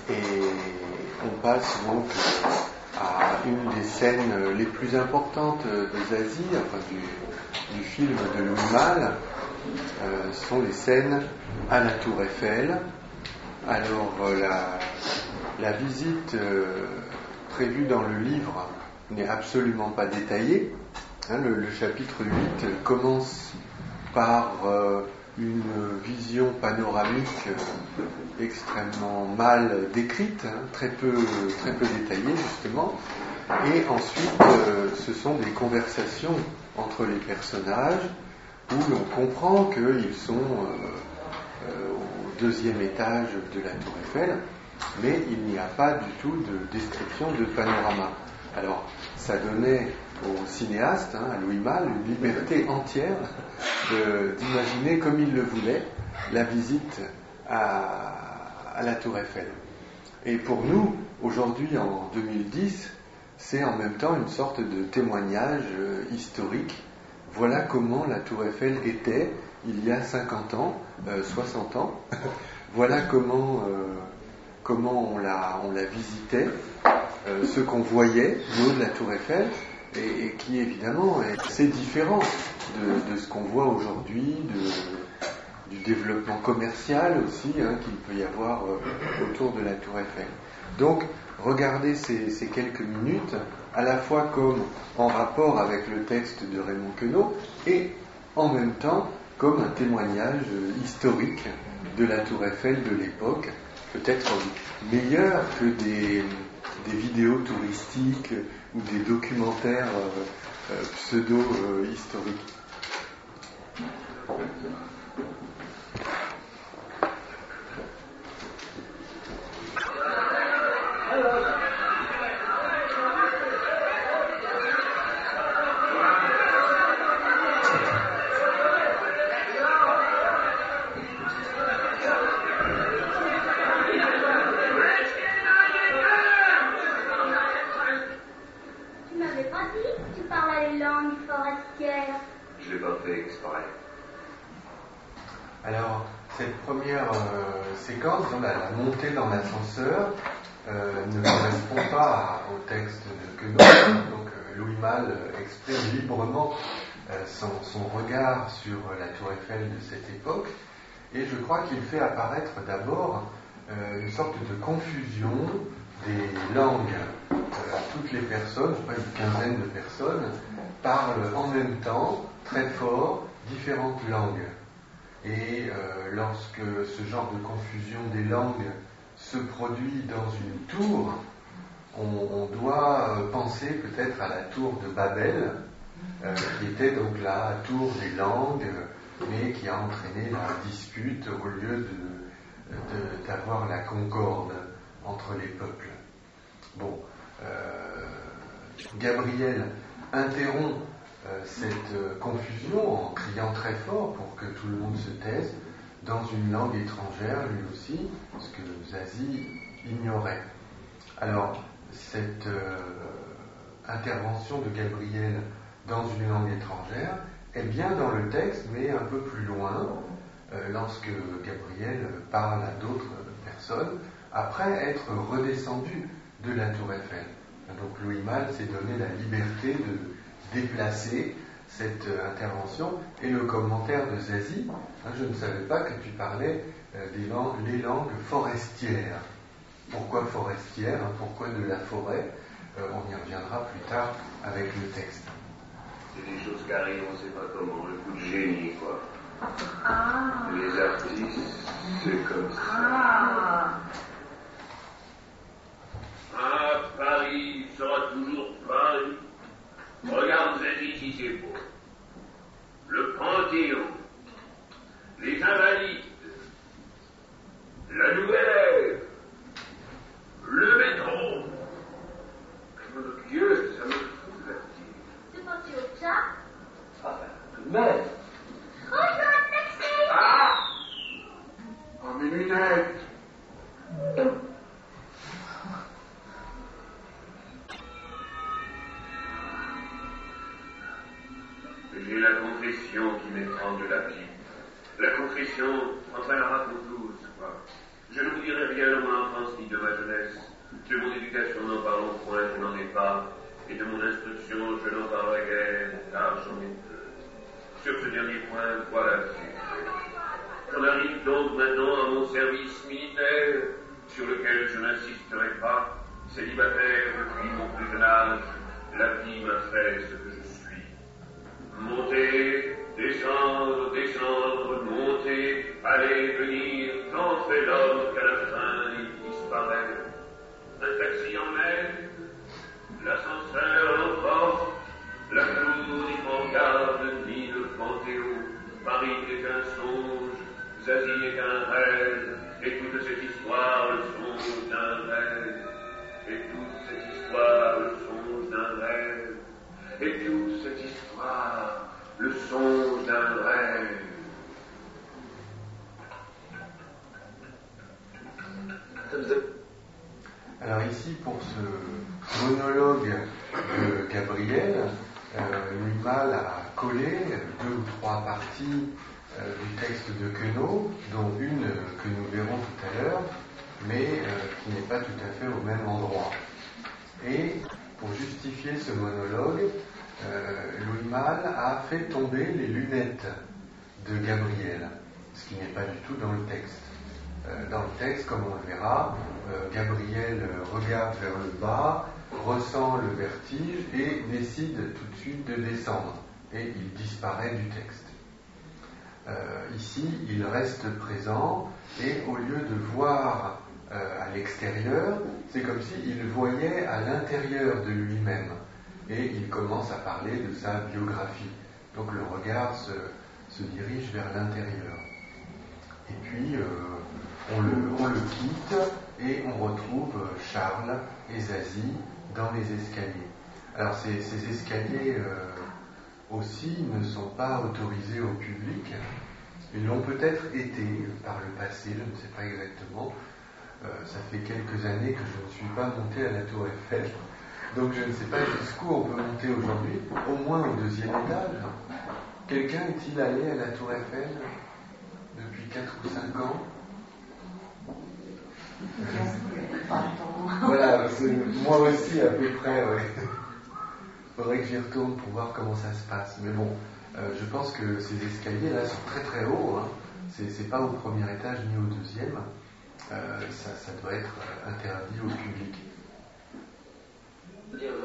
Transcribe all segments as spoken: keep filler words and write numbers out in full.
Et on passe donc à une des scènes les plus importantes de Zazie, enfin du, du film de Louis Malle. Euh, sont les scènes à la Tour Eiffel. Alors euh, la, la visite euh, prévue dans le livre n'est absolument pas détaillée. Hein, le, le chapitre huit commence par euh, une vision panoramique euh, extrêmement mal décrite, hein, très peu, très peu détaillée justement. Et ensuite, euh, ce sont des conversations entre les personnages où l'on comprend qu'ils sont euh, euh, au deuxième étage de la Tour Eiffel, mais il n'y a pas du tout de description de panorama. Alors, ça donnait au cinéaste, hein, à Louis Malle, une liberté entière de, d'imaginer comme il le voulait la visite à, à la Tour Eiffel. Et pour nous, aujourd'hui, en deux mille dix, c'est en même temps une sorte de témoignage euh, historique. Voilà comment la Tour Eiffel était il y a cinquante ans, euh, soixante ans. Voilà comment, euh, comment on, la, on la visitait, euh, ce qu'on voyait du haut de la Tour Eiffel, et, et qui évidemment est assez différent de, de ce qu'on voit aujourd'hui, de, du développement commercial aussi, hein, qu'il peut y avoir euh, autour de la Tour Eiffel. Donc, regardez ces, ces quelques minutes, à la fois comme en rapport avec le texte de Raymond Queneau, et en même temps comme un témoignage historique de la Tour Eiffel de l'époque, peut-être meilleur que des, des vidéos touristiques ou des documentaires euh, euh, pseudo-historiques. Alors, cette première euh, séquence, dans la, la montée dans l'ascenseur, euh, ne correspond pas à, au texte de Queneau. Donc, euh, Louis Malle exprime librement euh, son, son regard sur la Tour Eiffel de cette époque, et je crois qu'il fait apparaître d'abord euh, une sorte de confusion des langues. Euh, toutes les personnes, je crois une quinzaine de personnes, parlent en même temps, très fort, différentes langues. Et euh, lorsque ce genre de confusion des langues se produit dans une tour, on, on doit euh, penser peut-être à la tour de Babel, euh, qui était donc la tour des langues, mais qui a entraîné la dispute au lieu de, de, d'avoir la concorde entre les peuples. Bon, euh, Gabriel interrompt euh, cette euh, confusion en criant très fort pour que tout le monde se taise dans une langue étrangère, lui aussi, ce que Zazie ignorait. Alors, cette euh, intervention de Gabriel dans une langue étrangère est bien dans le texte, mais un peu plus loin, euh, lorsque Gabriel parle à d'autres personnes, après être redescendu de la Tour Eiffel. Donc Louis Malle s'est donné la liberté de déplacer cette euh, intervention, et le commentaire de Zazie, hein, je ne savais pas que tu parlais euh, des langues, les langues forestières. Pourquoi forestière, hein, pourquoi de la forêt? euh, On y reviendra plus tard avec le texte. C'est des choses qui arrivent, on ne sait pas comment, le coup de génie, quoi. Ah. Les artistes, c'est comme ça. Ah. Ah, Paris sera toujours Paris. Regarde Zazie si c'est beau. Le Panthéon, les Invalides, la Nouvelle-Ève, le métro. Mon Dieu, ça me fout la tête. C'est pas tu au chat? Ah ben, tout de même. Oh, je dois un taxi! Ah! Oh, mes lunettes. J'ai la confession qui m'étrangle la vie. La confession entraînera pour tous, quoi. Je ne vous dirai rien de mon enfance ni de ma jeunesse. De mon éducation n'en parlons point, je n'en ai pas, et de mon instruction je n'en parlerai guère, car j'en ai peu. Sur ce dernier point, voilà dessus. J'en arrive donc maintenant à mon service militaire, sur lequel je n'insisterai pas. Célibataire depuis mon plus jeune âge, la vie m'a fait ce que je suis. Monter, descendre, descendre, monter, aller, venir, tant fait l'homme qu'à la fin il disparaît. Un taxi emmène, l'ascenseur l'emporte, la cour n'y prend garde, ni le Panthéon. Paris n'est qu'un songe, Zazie n'est qu'un rêve, et toute cette histoire le songe d'un rêve. Et toute cette histoire le songe d'un rêve. Et toute cette histoire le songe d'un rêve. Alors ici, pour ce monologue de Gabriel, euh, Louis-Malle a collé deux ou trois parties euh, du texte de Queneau, dont une que nous verrons tout à l'heure, mais euh, qui n'est pas tout à fait au même endroit. Et pour justifier ce monologue, euh, Louis-Malle a fait tomber les lunettes de Gabriel, ce qui n'est pas du tout dans le texte. Euh, dans le texte, comme on le verra, euh, Gabriel regarde vers le bas, ressent le vertige et décide tout de suite de descendre, et il disparaît du texte. Euh, ici, il reste présent, et au lieu de voir euh, à l'extérieur, c'est comme s'il voyait à l'intérieur de lui-même, et il commence à parler de sa biographie. Donc le regard se, se dirige vers l'intérieur. Et puis, euh, on, le, on le quitte, et on retrouve Charles et Zazie dans les escaliers. Alors ces, ces escaliers euh, aussi ne sont pas autorisés au public. Ils l'ont peut-être été par le passé, je ne sais pas exactement. Euh, ça fait quelques années que je ne suis pas monté à la Tour Eiffel. Donc je ne sais pas jusqu'où on peut monter aujourd'hui, au moins au deuxième étage. Quelqu'un est-il allé à la Tour Eiffel depuis quatre ou cinq ans? Voilà, moi aussi à peu près, ouais. Il faudrait que j'y retourne pour voir comment ça se passe. Mais bon, euh, je pense que ces escaliers-là sont très très hauts. Hein. C'est, c'est pas au premier étage ni au deuxième. Euh, ça, ça doit être interdit au public. Quel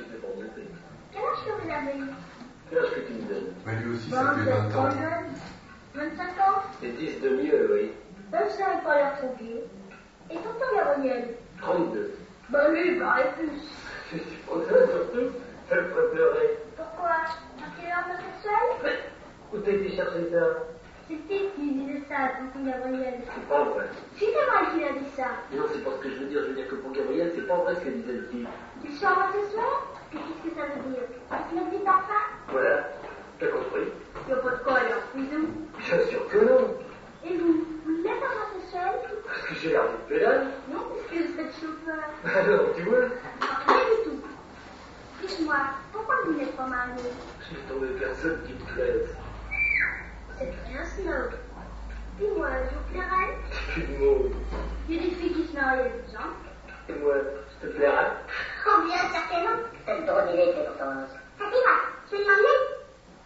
âge que vous avez eu? Quel âge que tu me donnes? Bah, lui aussi, ça fait vingt ans. vingt-cinq ans? C'est dix de mieux, oui. Ben, je n'avais pas l'air trop vieux. Et tonton Gabriel? trente-deux. Ben, lui, il paraît plus. Je suis pour ça, surtout. Ça me ferait pleurer. Pourquoi? Parce qu'il est homosexuel? Mais, où t'as été chercher ça? C'est Steve qui disait ça à tonton Gabriel. C'est pas vrai. Si c'est moi qui a dit ça. Non, c'est pas ce que je veux dire. Je veux dire que pour Gabriel, c'est pas vrai ce que disait le type. Tu suis homosexuel? Qu'est-ce que ça veut dire? Tu me dis pas ça? Voilà. T'as compris? Y'a pas de quoi alors, bisous. Bien sûr que non. Et vous, vous êtes homosexuel? Parce que j'ai l'air d'une pédale. Non, parce que vous êtes chauffeur. Alors, tu vois? Rien du tout. Dites-moi, pourquoi vous n'êtes pas marié? Je vais tomber personne qui me plaise. C'est bien snob. Puis moi, je vous plairais? C'est une mot. Il y a des filles qui se marient à douze ans. Et moi, je te plairais? Oh bien, certainement. C'est une drôle d'idée, tes contenance. Ça t'ira, je vais l'emmener.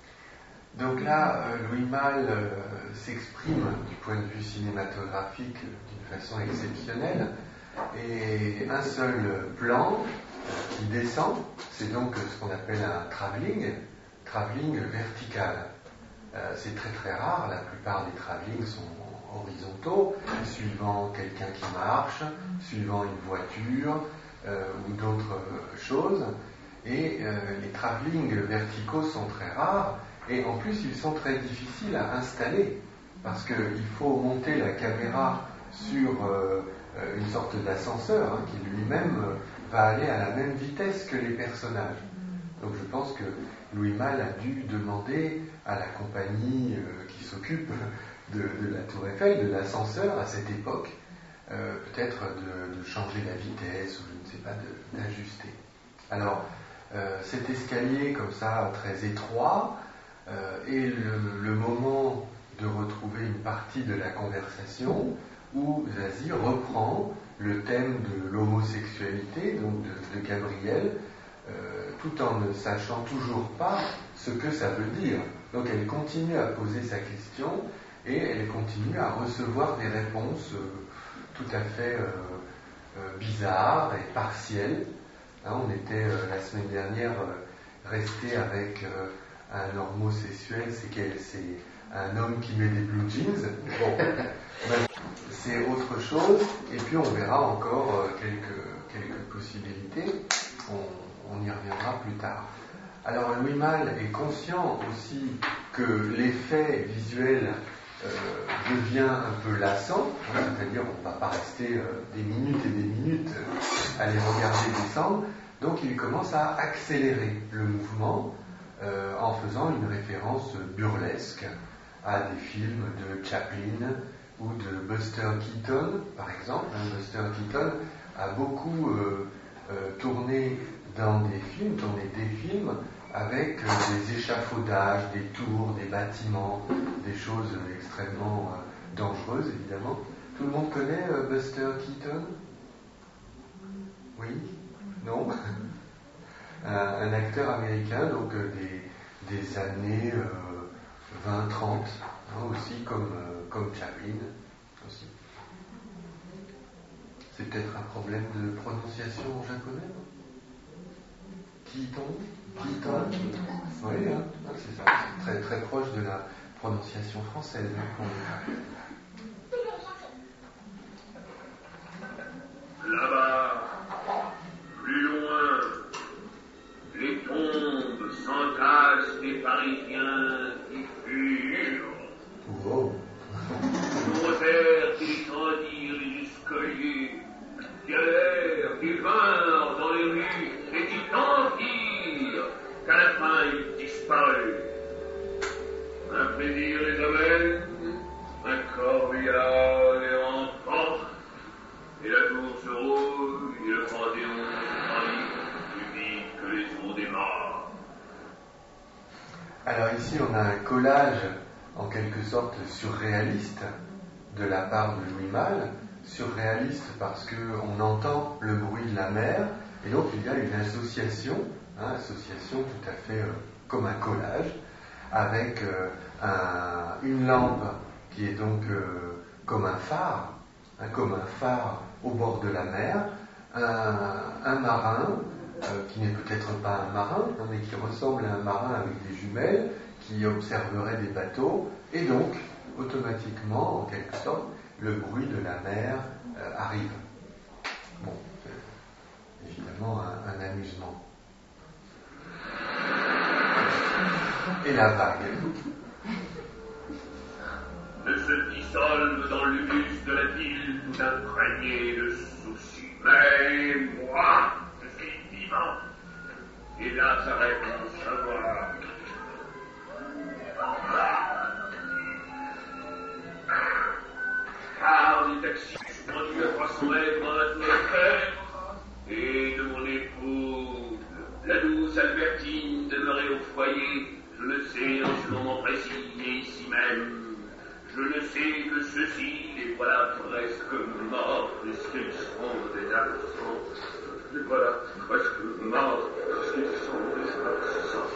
Donc là, euh, Louis-Malle euh, s'exprime du point de vue cinématographique d'une façon exceptionnelle. Et un seul plan qui descend, c'est donc ce qu'on appelle un travelling, travelling vertical. Euh, c'est très très rare, la plupart des travelling sont horizontaux, suivant quelqu'un qui marche, suivant une voiture euh, ou d'autres euh, choses. Et euh, les travelling verticaux sont très rares, et en plus ils sont très difficiles à installer, parce qu'il faut monter la caméra sur euh, une sorte d'ascenseur hein, qui lui-même euh, va aller à la même vitesse que les personnages. Donc je pense que Louis-Malle a dû demander à la compagnie euh, qui s'occupe de, de la Tour Eiffel, de l'ascenseur à cette époque, euh, peut-être de, de changer la vitesse ou je ne sais pas, de, d'ajuster. Alors euh, cet escalier comme ça très étroit euh, est le, le moment de retrouver une partie de la conversation où Zazie reprend le thème de l'homosexualité, donc de, de Gabriel, euh, tout en ne sachant toujours pas ce que ça veut dire. Donc elle continue à poser sa question et elle continue à recevoir des réponses euh, tout à fait euh, euh, bizarres et partielles. Hein, on était euh, la semaine dernière euh, resté avec euh, un homosexuel, c'est, quel, c'est un homme qui met des blue jeans. Bon, c'est autre chose, et puis on verra encore euh, quelques, quelques possibilités. On, on y reviendra plus tard. Alors Louis Malle est conscient aussi que l'effet visuel euh, devient un peu lassant, hein, c'est-à-dire on ne va pas rester euh, des minutes et des minutes euh, à les regarder descendre, donc il commence à accélérer le mouvement euh, en faisant une référence burlesque à des films de Chaplin ou de Buster Keaton, par exemple. Buster Keaton a beaucoup euh, euh, tourné dans des films, tourné des films avec euh, des échafaudages, des tours, des bâtiments, des choses extrêmement euh, dangereuses, évidemment. Tout le monde connaît euh, Buster Keaton ? Oui ? Non ? un, un acteur américain, donc euh, des, des années euh, vingt trente, hein, aussi comme, euh, comme Chaplin. Aussi. C'est peut-être un problème de prononciation en japonais, non ? Keaton ? Keaton ? Oui, hein, c'est ça. C'est très, très proche de la prononciation française. Hein, là-bas, plus loin, les tombes s'entassent des Parisiens qui furent. Wow. Montèrent et descendirent les escaliers, qui allèrent et vinrent dans les rues et qui tentirent qu'à la fin ils disparurent. Un plaisir les amène, un corbillard les remporte, et la tour se roule, et le panthéon s'enlise plus vite que les eaux des morts. Alors ici on a un collage en quelque sorte surréaliste de la part de Louis Malle, surréaliste parce qu'on entend le bruit de la mer, et donc il y a une association, hein, association tout à fait euh, comme un collage, avec euh, un, une lampe qui est donc euh, comme un phare, hein, comme un phare au bord de la mer, un, un marin, euh, qui n'est peut-être pas un marin, hein, mais qui ressemble à un marin avec des jumelles, qui observerait des bateaux, et donc, automatiquement, en quelque sorte, le bruit de la mer euh, arrive. Bon, c'est évidemment un, un amusement. Et la vague. Ne se dissolve dans l'humus de la ville tout imprégné de soucis. Mais moi, je suis vivant. Et là s'arrête mon savoir. Car les taxis suspendus à trois cents mètres dans l'atmosphère, et de mon épouse, la douce Albertine demeurée au foyer, je le sais en ce moment précis et ici même. Je ne sais que ceci, les voilà presque morts, puisqu'ils sont des absents. Les voilà presque morts, puisqu'ils sont des absents.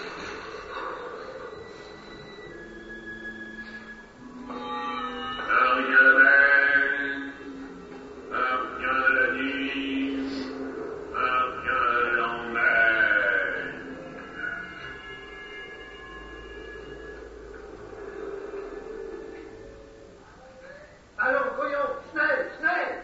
Un rien la mer, un rien la nuit, un rien l'emmène. Alors, voyons, Snell, Snell!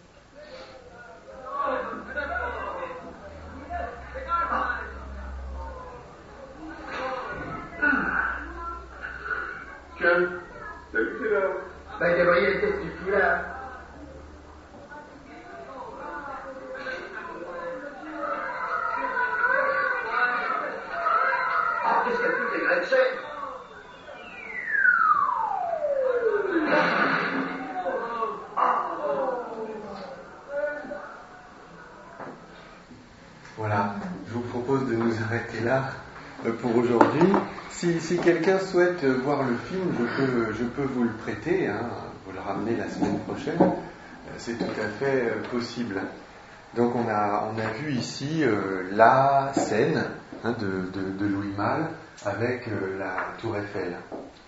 Tiens, salut, c'est là. Ben, Gabriel, qu'est-ce que tu fous là? Ah, qu'est-ce qu'elle fout, tes Gretchen? Voilà, je vous propose de nous arrêter là pour aujourd'hui. Si, si quelqu'un souhaite voir le film, je peux, je peux vous le prêter, hein, vous le ramener la semaine prochaine, euh, c'est tout à fait euh, possible. Donc on a, on a vu ici euh, la scène hein, de, de, de Louis Malle avec euh, la Tour Eiffel.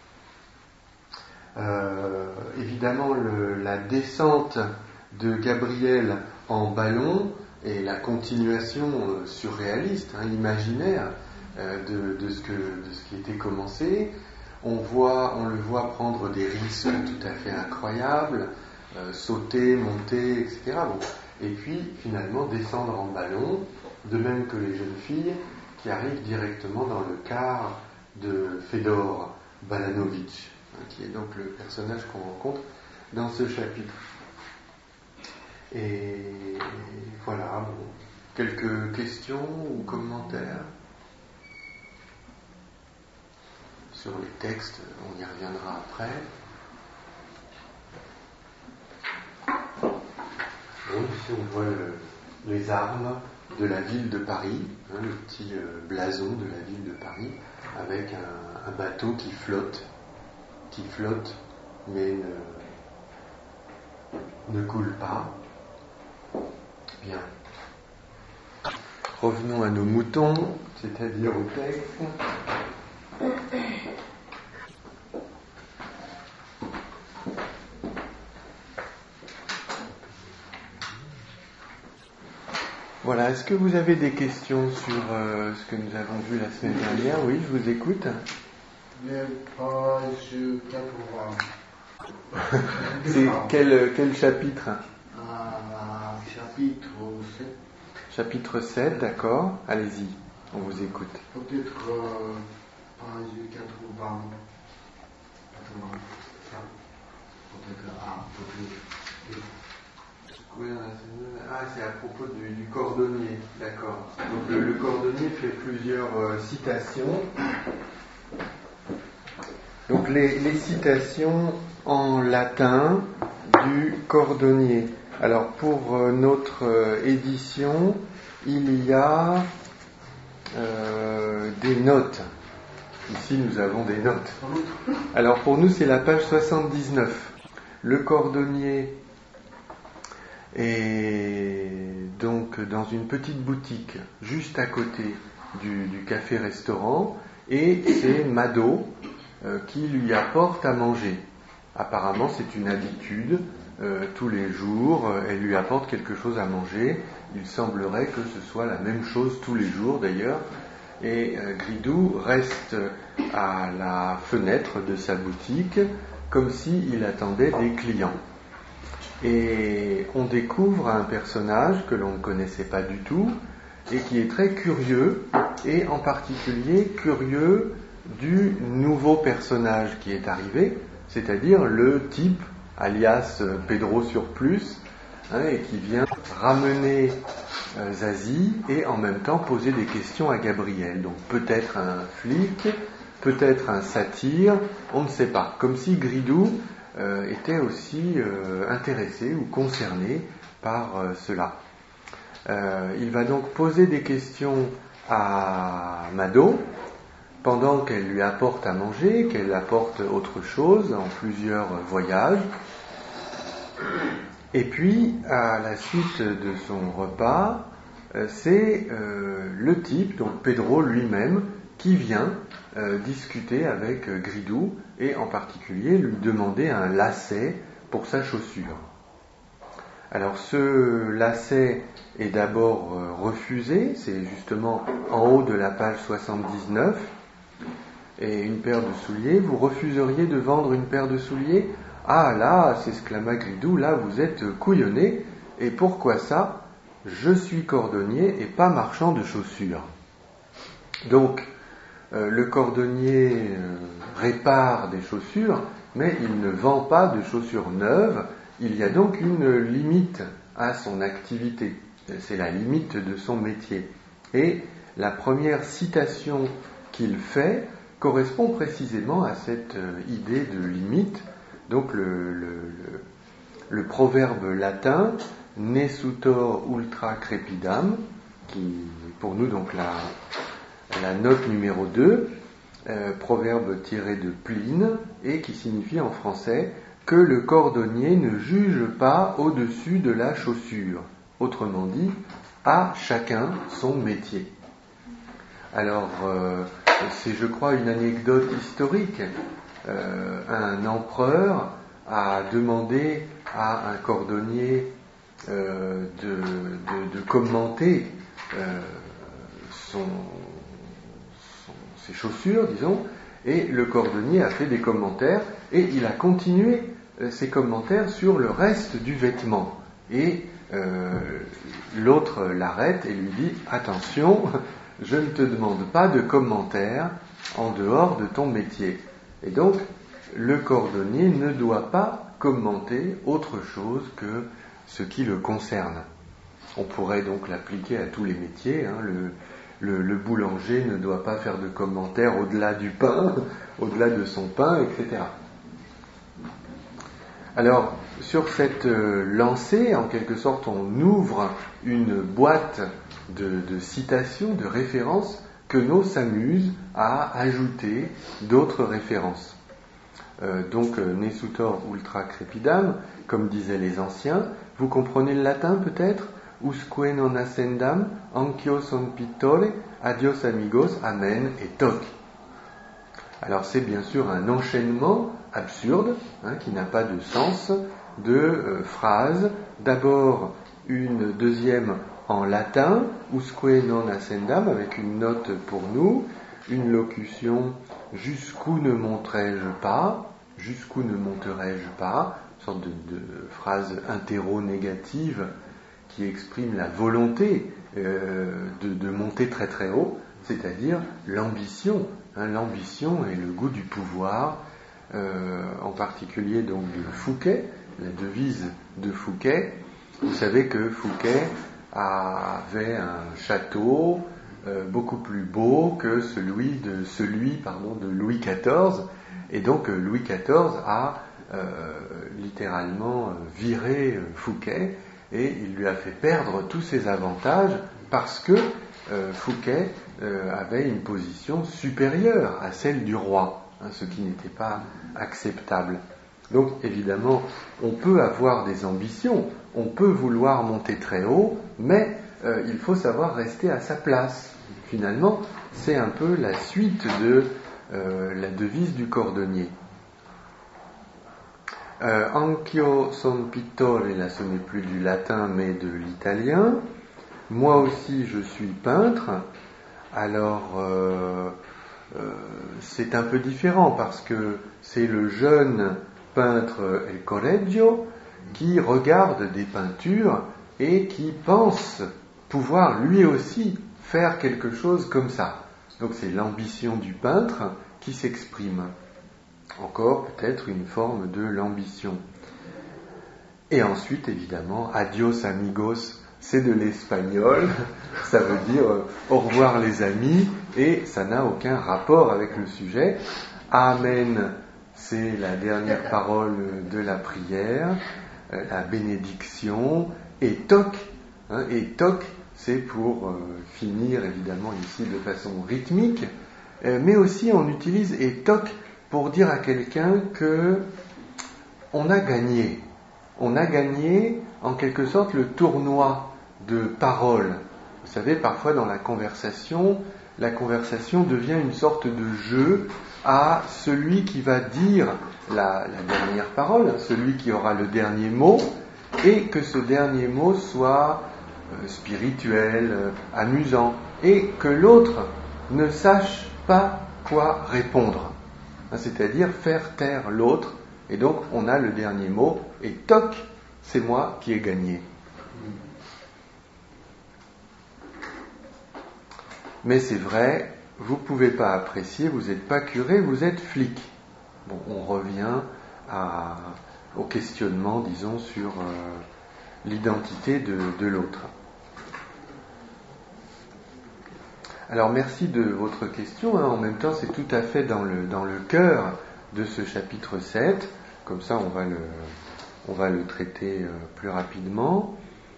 Euh, évidemment, le, la descente de Gabriel en ballon est la continuation euh, surréaliste, hein, imaginaire euh, de, de, ce que, de ce qui était commencé. On, voit, on le voit prendre des risques tout à fait incroyables, euh, sauter, monter, et cetera. Bon. Et puis finalement descendre en ballon, de même que les jeunes filles qui arrivent directement dans le car de Fedor Balanovitch, hein, qui est donc le personnage qu'on rencontre dans ce chapitre. Et voilà, bon, quelques questions ou commentaires sur les textes, on y reviendra après. Bon, ici on voit le, les armes de la ville de Paris, hein, le petit euh, blason de la ville de Paris, avec un, un bateau qui flotte, qui flotte, mais ne, ne coule pas. Bien. Revenons à nos moutons, c'est-à-dire au texte. Voilà, est-ce que vous avez des questions sur euh, ce que nous avons vu la semaine dernière? Oui, je vous écoute. Les pages quatre-vingts. C'est quel, quel chapitre? Ah, chapitre sept. Chapitre sept, d'accord. Allez-y, on vous écoute. Peut-être euh, page quatre-vingts. quatre-vingts. Peut-être ah, peut-être. Ah, c'est à propos du, du cordonnier, d'accord. Donc le, le cordonnier fait plusieurs euh, citations. Donc les, les citations en latin du cordonnier. Alors pour euh, notre euh, édition, il y a euh, des notes. Ici nous avons des notes. Alors pour nous c'est la page soixante-dix-neuf. Le cordonnier est donc dans une petite boutique juste à côté du, du café-restaurant et c'est Mado euh, qui lui apporte à manger. Apparemment c'est une habitude, euh, tous les jours euh, elle lui apporte quelque chose à manger. Il semblerait que ce soit la même chose tous les jours d'ailleurs. Et euh, Gridou reste à la fenêtre de sa boutique comme s'il attendait des clients. Et on découvre un personnage que l'on ne connaissait pas du tout et qui est très curieux, et en particulier curieux du nouveau personnage qui est arrivé, c'est-à-dire le type alias Pedro Surplus, hein, et qui vient ramener euh, Zazie et en même temps poser des questions à Gabriel. Donc peut-être un flic, peut-être un satyre, on ne sait pas. Comme si Gridou euh, était aussi euh, intéressé ou concerné par euh, cela. Euh, il va donc poser des questions à Mado pendant qu'elle lui apporte à manger, qu'elle apporte autre chose en plusieurs voyages. Et puis, à la suite de son repas, euh, c'est euh, le type, donc Pedro lui-même, qui vient euh, discuter avec euh, Gridou et en particulier lui demander un lacet pour sa chaussure. Alors ce lacet est d'abord euh, refusé, c'est justement en haut de la page soixante-dix-neuf, et une paire de souliers, vous refuseriez de vendre une paire de souliers ? Ah là, s'exclama Gridou, là vous êtes couillonné, et pourquoi ça ? Je suis cordonnier et pas marchand de chaussures. Donc, euh, le cordonnier euh, répare des chaussures, mais il ne vend pas de chaussures neuves. Il y a donc une limite à son activité. C'est la limite de son métier. Et la première citation qu'il fait correspond précisément à cette euh, idée de limite. Donc le, le, le, le proverbe latin ne sutor ultra crepidam, qui est pour nous donc la, la note numéro deux, euh, proverbe tiré de Pline, et qui signifie en français que le cordonnier ne juge pas au-dessus de la chaussure. Autrement dit, à chacun son métier. Alors, euh, c'est, je crois, une anecdote historique. Euh, un empereur a demandé à un cordonnier euh, de, de, de commenter euh, son, son, ses chaussures, disons, et le cordonnier a fait des commentaires, et il a continué euh, ses commentaires sur le reste du vêtement. Et euh, l'autre l'arrête et lui dit « Attention, je ne te demande pas de commentaires en dehors de ton métier. » Et donc, le cordonnier ne doit pas commenter autre chose que ce qui le concerne. On pourrait donc l'appliquer à tous les métiers. Hein. Le, le, le boulanger ne doit pas faire de commentaires au-delà du pain, au-delà de son pain, et cetera. Alors, sur cette euh, lancée, en quelque sorte, on ouvre une boîte de, de citations, de références, que Nos s'amuse à ajouter d'autres références. Euh, donc, euh, ne sutor ultra crepidam, comme disaient les anciens. Vous comprenez le latin peut-être? Usque non ascendam, anch'io son pittore, adios amigos, amen et toc. Alors c'est bien sûr un enchaînement absurde, hein, qui n'a pas de sens, de euh, phrases. D'abord une deuxième en latin, usque non ascendam, avec une note pour nous, une locution jusqu'où ne monterai-je pas, jusqu'où ne monterai-je pas, une sorte de, de phrase interro-négative qui exprime la volonté euh, de, de monter très très haut, c'est-à-dire l'ambition, hein, l'ambition et le goût du pouvoir, euh, en particulier donc de Fouquet, la devise de Fouquet. Vous savez que Fouquet avait un château euh, beaucoup plus beau que celui de celui pardon de Louis quatorze, et donc euh, Louis quatorze a euh, littéralement euh, viré euh, Fouquet, et il lui a fait perdre tous ses avantages parce que euh, Fouquet euh, avait une position supérieure à celle du roi, hein, ce qui n'était pas acceptable. Donc évidemment, on peut avoir des ambitions, on peut vouloir monter très haut, mais euh, il faut savoir rester à sa place. Finalement, c'est un peu la suite de euh, la devise du cordonnier. Euh, Anch'io son pittore, là ce n'est plus du latin mais de l'italien. Moi aussi je suis peintre. Alors euh, euh, c'est un peu différent parce que c'est le jeune peintre El Correggio qui regarde des peintures et qui pense pouvoir lui aussi faire quelque chose comme ça. Donc c'est l'ambition du peintre qui s'exprime. Encore peut-être une forme de l'ambition. Et ensuite, évidemment, adios amigos, c'est de l'espagnol, ça veut dire euh, au revoir les amis, et ça n'a aucun rapport avec le sujet. Amen, c'est la dernière parole de la prière, euh, la bénédiction, et toc, hein, et toc, c'est pour euh, finir évidemment ici de façon rythmique, euh, mais aussi on utilise et toc pour dire à quelqu'un que on a gagné. On a gagné en quelque sorte le tournoi de paroles. Vous savez, parfois dans la conversation, la conversation devient une sorte de jeu à celui qui va dire la, la dernière parole, celui qui aura le dernier mot, et que ce dernier mot soit euh, spirituel, euh, amusant, et que l'autre ne sache pas quoi répondre. C'est-à-dire faire taire l'autre, et donc on a le dernier mot, et toc, c'est moi qui ai gagné. Mais c'est vrai, vous ne pouvez pas apprécier, vous n'êtes pas curé, vous êtes flic. Bon, on revient à, au questionnement, disons, sur euh, l'identité de, de l'autre. Alors merci de votre question, hein. En même temps c'est tout à fait dans le, dans le cœur de ce chapitre sept, comme ça on va le, on va le traiter euh, plus rapidement.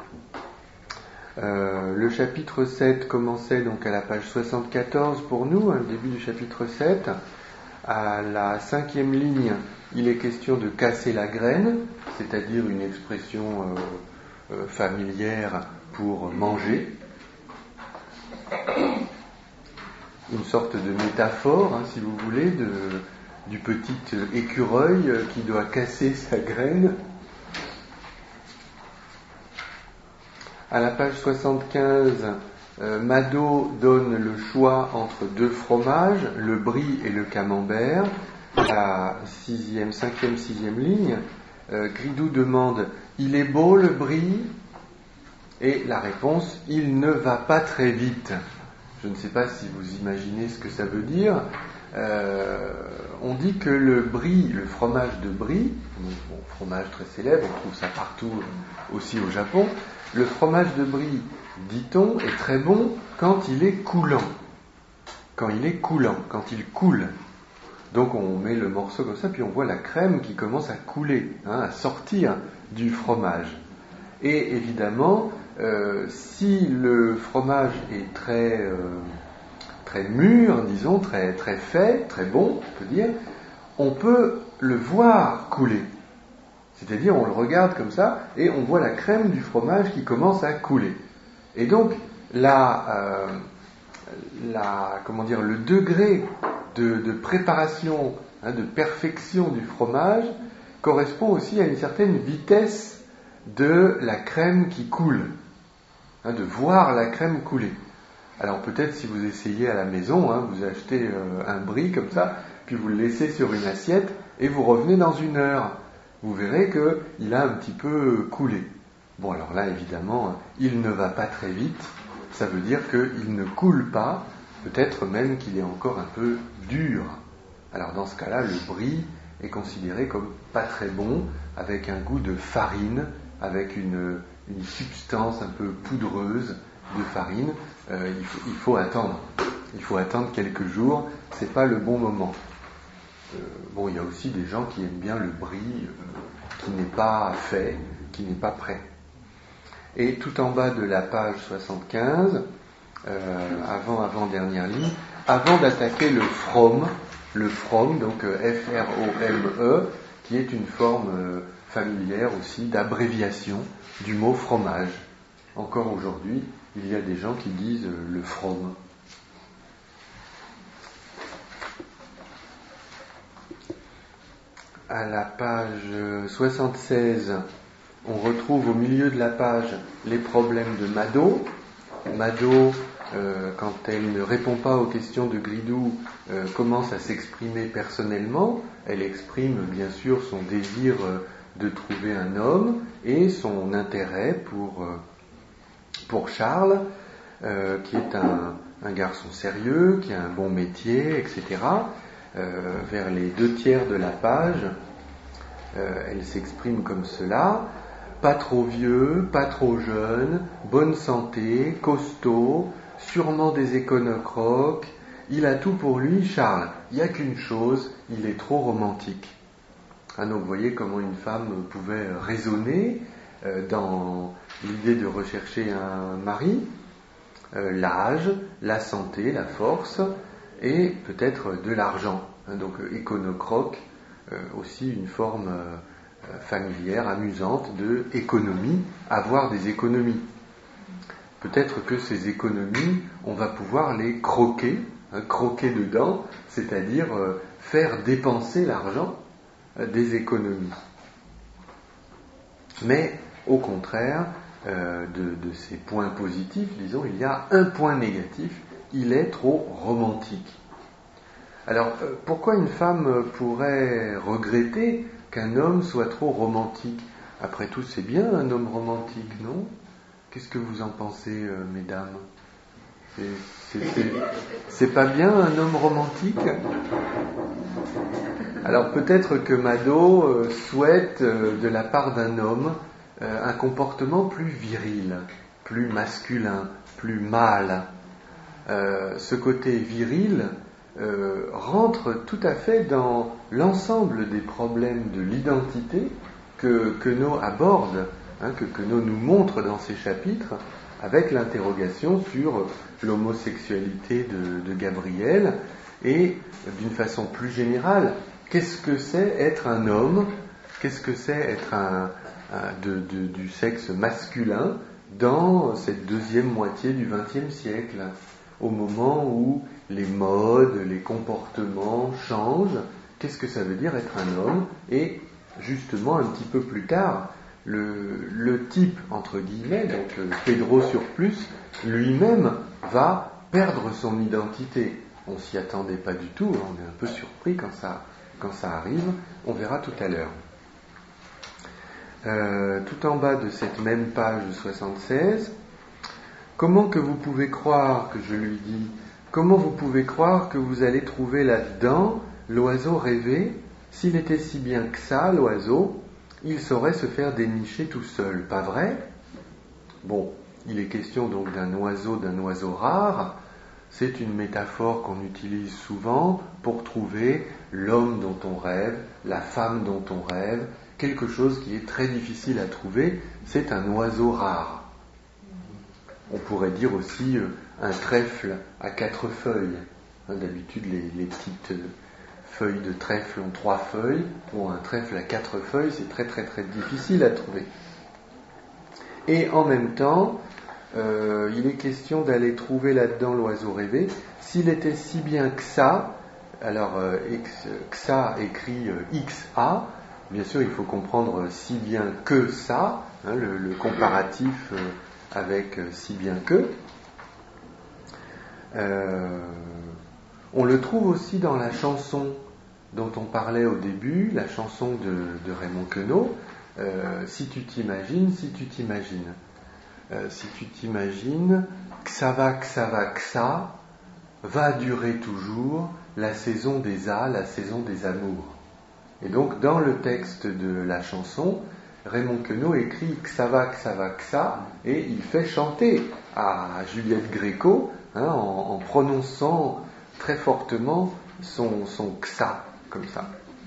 Euh, le chapitre sept commençait donc à la page soixante-quatorze pour nous, hein, le début du chapitre sept, à la cinquième ligne, il est question de casser la graine, c'est-à-dire une expression euh, euh, familière pour manger. Une sorte de métaphore, hein, si vous voulez, de, du petit écureuil qui doit casser sa graine. À la page soixante-quinze, euh, Mado donne le choix entre deux fromages, le brie et le camembert. À la sixième, cinquième, sixième ligne, euh, Gridou demande « Il est beau le brie ?» Et la réponse « Il ne va pas très vite ». Je ne sais pas si vous imaginez ce que ça veut dire. Euh, on dit que le brie, le fromage de brie, bon, fromage très célèbre, on trouve ça partout aussi au Japon, le fromage de brie, dit-on, est très bon quand il est coulant. Quand il est coulant, quand il coule. Donc on met le morceau comme ça, puis on voit la crème qui commence à couler, hein, à sortir du fromage. Et évidemment, euh, si le fromage est très, euh, très mûr, disons, très, très fait, très bon, on peut dire, on peut le voir couler. C'est-à-dire, on le regarde comme ça, et on voit la crème du fromage qui commence à couler. Et donc, la, euh, la, comment dire, le degré de, de préparation, hein, de perfection du fromage correspond aussi à une certaine vitesse de la crème qui coule, hein, de voir la crème couler. Alors peut-être si vous essayez à la maison, hein, vous achetez euh, un brie comme ça, puis vous le laissez sur une assiette et vous revenez dans une heure. Vous verrez qu'il a un petit peu coulé. Bon alors là évidemment, il ne va pas très vite, ça veut dire qu'il ne coule pas, peut-être même qu'il est encore un peu dur. Alors dans ce cas-là, le brie est considéré comme pas très bon, avec un goût de farine, avec une, une substance un peu poudreuse de farine. Euh, il, faut, il faut attendre. Il faut attendre quelques jours. C'est pas le bon moment. Euh, bon, il y a aussi des gens qui aiment bien le brie euh, qui n'est pas fait, qui n'est pas prêt. Et tout en bas de la page soixante-quinze, euh, avant avant dernière ligne, avant d'attaquer le from, le from, donc euh, F R O M E, qui est une forme euh, familière aussi d'abréviation du mot fromage. Encore aujourd'hui, il y a des gens qui disent euh, le from. À la page soixante-seize, on retrouve au milieu de la page les problèmes de Mado. Mado, euh, quand elle ne répond pas aux questions de Gridou, euh, commence à s'exprimer personnellement. Elle exprime bien sûr son désir euh, de trouver un homme et son intérêt pour, euh, pour Charles, euh, qui est un, un garçon sérieux, qui a un bon métier, et cetera. Euh, vers les deux tiers de la page, euh, elle s'exprime comme cela: pas trop vieux, pas trop jeune, bonne santé, costaud, sûrement des éconocroques, il a tout pour lui, Charles. Il n'y a qu'une chose, il est trop romantique. Ah, donc vous voyez comment une femme pouvait raisonner euh, dans l'idée de rechercher un mari, euh, l'âge, la santé, la force, et peut-être de l'argent. Hein, donc euh, éconocroque, euh, aussi une forme euh, familière, amusante de économie, avoir des économies. Peut-être que ces économies, on va pouvoir les croquer, hein, croquer dedans, c'est-à-dire euh, faire dépenser l'argent euh, des économies. Mais au contraire euh, de, de ces points positifs, disons, il y a un point négatif: il est trop romantique. Alors, euh, pourquoi une femme pourrait regretter qu'un homme soit trop romantique? Après tout, c'est bien un homme romantique, non? Qu'est-ce que vous en pensez, euh, mesdames? c'est, c'est, c'est, c'est pas bien un homme romantique? Alors peut-être que Mado euh, souhaite euh, de la part d'un homme euh, un comportement plus viril, plus masculin, plus mâle. Euh, ce côté viril euh, rentre tout à fait dans l'ensemble des problèmes de l'identité que Queneau aborde, hein, que Queneau nous montre dans ses chapitres, avec l'interrogation sur l'homosexualité de, de Gabriel Et d'une façon plus générale, qu'est-ce que c'est être un homme? Qu'est-ce que c'est être un, un de, de, du sexe masculin dans cette deuxième moitié du vingtième siècle, au moment où les modes, les comportements changent? Qu'est-ce que ça veut dire être un homme? Et justement, un petit peu plus tard, le, le type, entre guillemets, donc Pedro Surplus, lui-même va perdre son identité. On s'y attendait pas du tout, on est un peu surpris quand ça, quand ça arrive, on verra tout à l'heure. Euh, tout en bas de cette même page soixante-seize, comment que vous pouvez croire, que je lui dis, comment vous pouvez croire que vous allez trouver là-dedans l'oiseau rêvé? S'il était si bien que ça, l'oiseau, il saurait se faire dénicher tout seul, pas vrai? Bon, il est question donc d'un oiseau, d'un oiseau rare. C'est une métaphore qu'on utilise souvent pour trouver l'homme dont on rêve, la femme dont on rêve, quelque chose qui est très difficile à trouver, c'est un oiseau rare. On pourrait dire aussi euh, un trèfle à quatre feuilles. Hein, d'habitude, les, les petites euh, feuilles de trèfle ont trois feuilles. Bon, un trèfle à quatre feuilles, c'est très très très difficile à trouver. Et en même temps, euh, il est question d'aller trouver là-dedans l'oiseau rêvé. S'il était si bien que ça, alors euh, que ça écrit euh, X A, bien sûr il faut comprendre si bien que ça, hein, le, le comparatif euh, avec euh, si bien que. Euh, on le trouve aussi dans la chanson dont on parlait au début, la chanson de, de Raymond Queneau, euh, si tu t'imagines, si tu t'imagines. Euh, si tu t'imagines, que ça va, que ça va, que ça va durer toujours la saison des A, la saison des amours. Et donc dans le texte de la chanson, Raymond Queneau écrit que ça va, que ça va, que ça, et il fait chanter à Juliette Gréco hein, en, en prononçant très fortement son, son que ça, comme ça.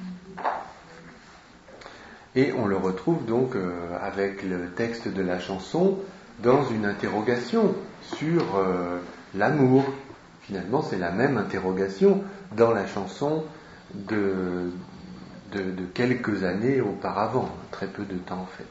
Et on le retrouve donc euh, avec le texte de la chanson dans une interrogation sur euh, l'amour. Finalement, c'est la même interrogation dans la chanson de, de, de quelques années auparavant, très peu de temps en fait.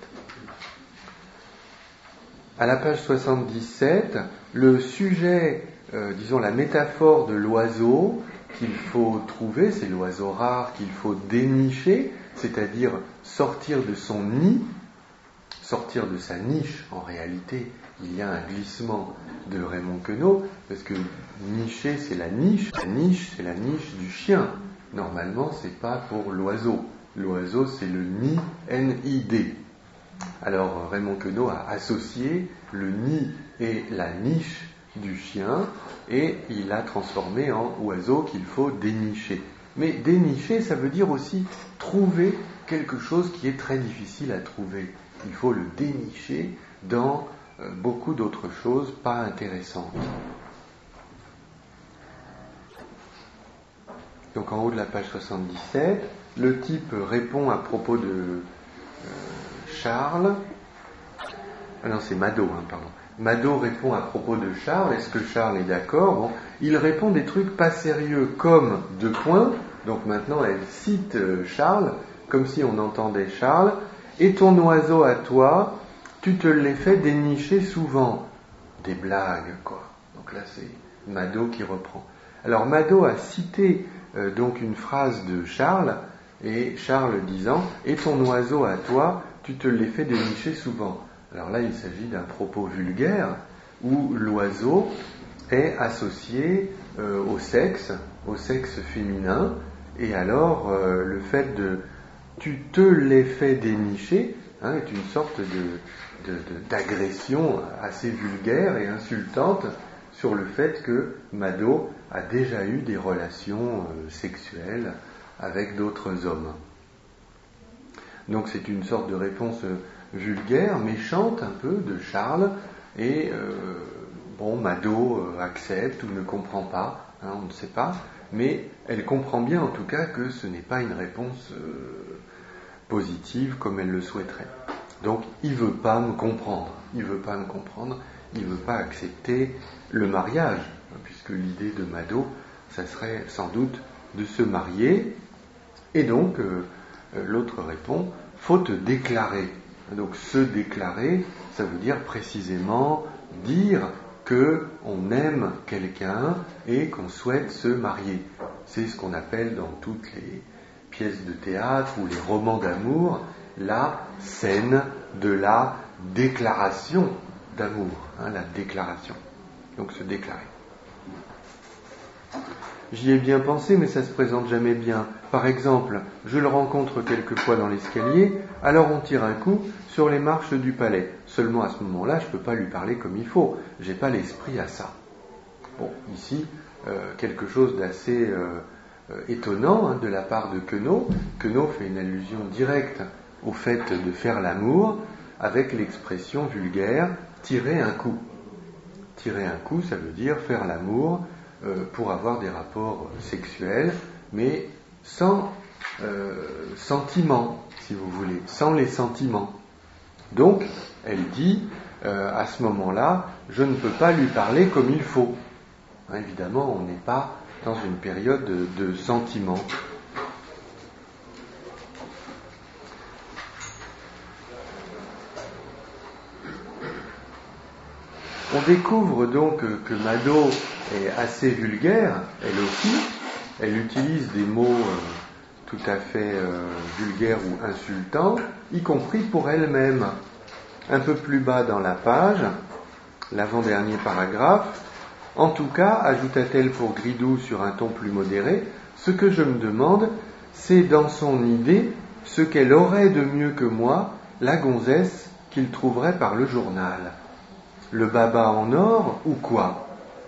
À la page soixante-dix-sept, le sujet, euh, disons la métaphore de l'oiseau qu'il faut trouver, c'est l'oiseau rare qu'il faut dénicher, c'est-à-dire sortir de son nid, sortir de sa niche. En réalité, il y a un glissement de Raymond Queneau, parce que nicher, c'est la niche. La niche, c'est la niche du chien. Normalement, c'est pas pour l'oiseau. L'oiseau, c'est le nid, N I D. Alors, Raymond Queneau a associé le nid et la niche du chien, et il l'a transformé en oiseau qu'il faut dénicher. Mais dénicher, ça veut dire aussi trouver quelque chose qui est très difficile à trouver. Il faut le dénicher dans euh, beaucoup d'autres choses pas intéressantes. Donc en haut de la page soixante-dix-sept, le type répond à propos de euh, Charles. Ah non, c'est Mado, hein, pardon. Mado répond à propos de Charles. Est-ce que Charles est d'accord? Bon, il répond des trucs pas sérieux comme deux points. Donc maintenant, elle cite euh, Charles, comme si on entendait Charles. Et ton oiseau à toi, tu te l'es fait dénicher souvent. Des blagues, quoi. Donc là, c'est Mado qui reprend. Alors Mado a cité euh, donc une phrase de Charles, et Charles disant « Et ton oiseau à toi, tu te l'es fait dénicher souvent ». Alors là, il s'agit d'un propos vulgaire où l'oiseau est associé euh, au sexe, au sexe féminin, et alors euh, le fait de « tu te l'es fait dénicher hein, » est une sorte de, de, de, d'agression assez vulgaire et insultante sur le fait que Mado a déjà eu des relations euh, sexuelles avec d'autres hommes. Donc c'est une sorte de réponse euh, vulgaire, méchante un peu de Charles, et euh, bon, Mado euh, accepte ou ne comprend pas, hein, on ne sait pas, mais elle comprend bien en tout cas que ce n'est pas une réponse euh, positive comme elle le souhaiterait. Donc il ne veut pas me comprendre, il ne veut pas me comprendre, il ne veut pas accepter le mariage, hein, puisque l'idée de Mado, ça serait sans doute de se marier. Et donc, euh, l'autre répond, faut te déclarer. Donc, se déclarer, ça veut dire précisément dire que on aime quelqu'un et qu'on souhaite se marier. C'est ce qu'on appelle dans toutes les pièces de théâtre ou les romans d'amour la scène de la déclaration d'amour, hein, la déclaration. Donc se déclarer. J'y ai bien pensé, mais ça se présente jamais bien. Par exemple, je le rencontre quelquefois dans l'escalier, alors on tire un coup sur les marches du palais. Seulement à ce moment-là, je ne peux pas lui parler comme il faut. J'ai pas l'esprit à ça. Bon, ici, euh, quelque chose d'assez euh, euh, étonnant hein, de la part de Queneau. Queneau fait une allusion directe au fait de faire l'amour avec l'expression vulgaire « tirer un coup ». Tirer un coup, ça veut dire faire l'amour euh, pour avoir des rapports sexuels, mais sans euh, sentiment, si vous voulez, sans les sentiments. Donc, elle dit, euh, à ce moment-là, je ne peux pas lui parler comme il faut. Hein, évidemment, on n'est pas dans une période de, de sentiment. On découvre donc que Mado est assez vulgaire, elle aussi. Elle utilise des mots euh, tout à fait euh, vulgaires ou insultants, y compris pour elle-même. Un peu plus bas dans la page, l'avant-dernier paragraphe, en tout cas, ajouta-t-elle pour Gridou sur un ton plus modéré, ce que je me demande, c'est dans son idée ce qu'elle aurait de mieux que moi, la gonzesse qu'il trouverait par le journal. Le baba en or ou quoi?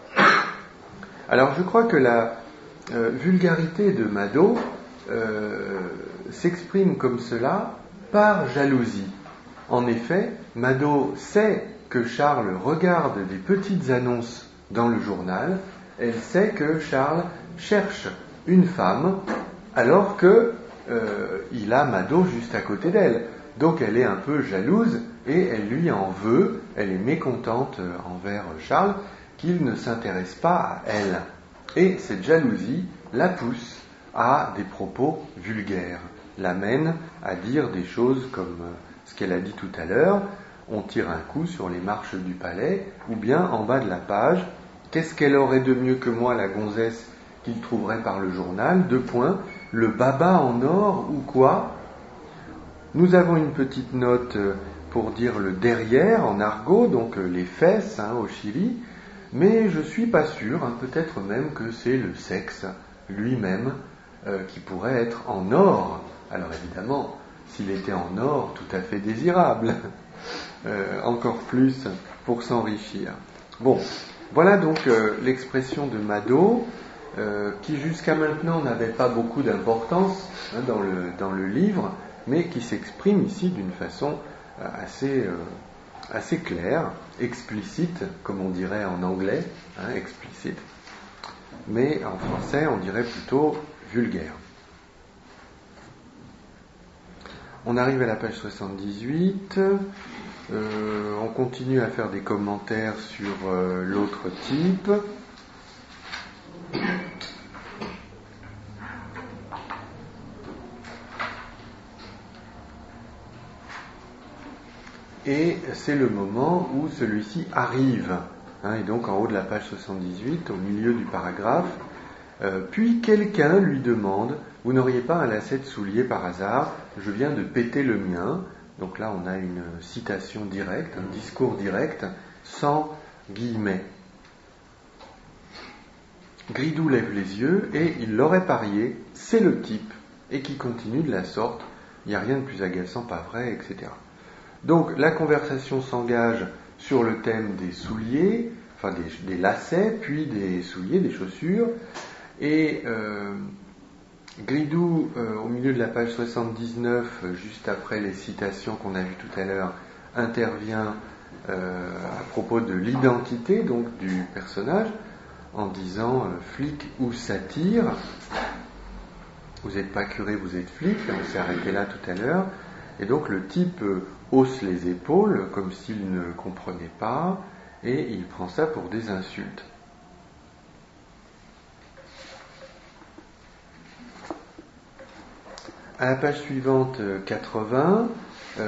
Alors je crois que la euh, vulgarité de Mado euh, s'exprime comme cela par jalousie. En effet, Mado sait que Charles regarde des petites annonces dans le journal, elle sait que Charles cherche une femme alors que euh, il a Mado juste à côté d'elle. Donc elle est un peu jalouse et elle lui en veut, elle est mécontente envers Charles qu'il ne s'intéresse pas à elle. Et cette jalousie la pousse à des propos vulgaires, l'amène à dire des choses comme ce qu'elle a dit tout à l'heure, on tire un coup sur les marches du palais, ou bien en bas de la page, qu'est-ce qu'elle aurait de mieux que moi la gonzesse qu'il trouverait par le journal, deux points, le baba en or ou quoi? Nous avons une petite note pour dire le derrière en argot, donc les fesses hein, au Chili, mais je suis pas sûr, hein, peut-être même que c'est le sexe lui-même euh, qui pourrait être en or. Alors évidemment, s'il était en or, tout à fait désirable, euh, encore plus pour s'enrichir. Bon, voilà donc euh, l'expression de Mado, euh, qui jusqu'à maintenant n'avait pas beaucoup d'importance hein, dans, le, dans le livre, mais qui s'exprime ici d'une façon euh, assez, euh, assez claire, explicite, comme on dirait en anglais, hein, explicite, mais en français on dirait plutôt vulgaire. On arrive à la page soixante-dix-huit, euh, on continue à faire des commentaires sur euh, l'autre type. Et c'est le moment où celui-ci arrive. Hein, et donc en haut de la page soixante-dix-huit, au milieu du paragraphe, euh, puis quelqu'un lui demande, vous n'auriez pas un lacet de soulier par hasard? Je viens de péter le mien. Donc là on a une citation directe, un discours direct, sans guillemets. Gridou lève les yeux et il l'aurait parié, c'est le type, et qui continue de la sorte, il n'y a rien de plus agaçant, pas vrai, et cetera. Donc la conversation s'engage sur le thème des souliers, enfin des, des lacets, puis des souliers, des chaussures, et euh, Gridou, euh, au milieu de la page soixante-dix-neuf, euh, juste après les citations qu'on a vues tout à l'heure, intervient euh, à propos de l'identité donc du personnage, en disant euh, flic ou satire. Vous n'êtes pas curé, vous êtes flic, on s'est arrêté là tout à l'heure, et donc le type euh, hausse les épaules comme s'il ne comprenait pas et il prend ça pour des insultes. à la page suivante, quatre-vingts, euh,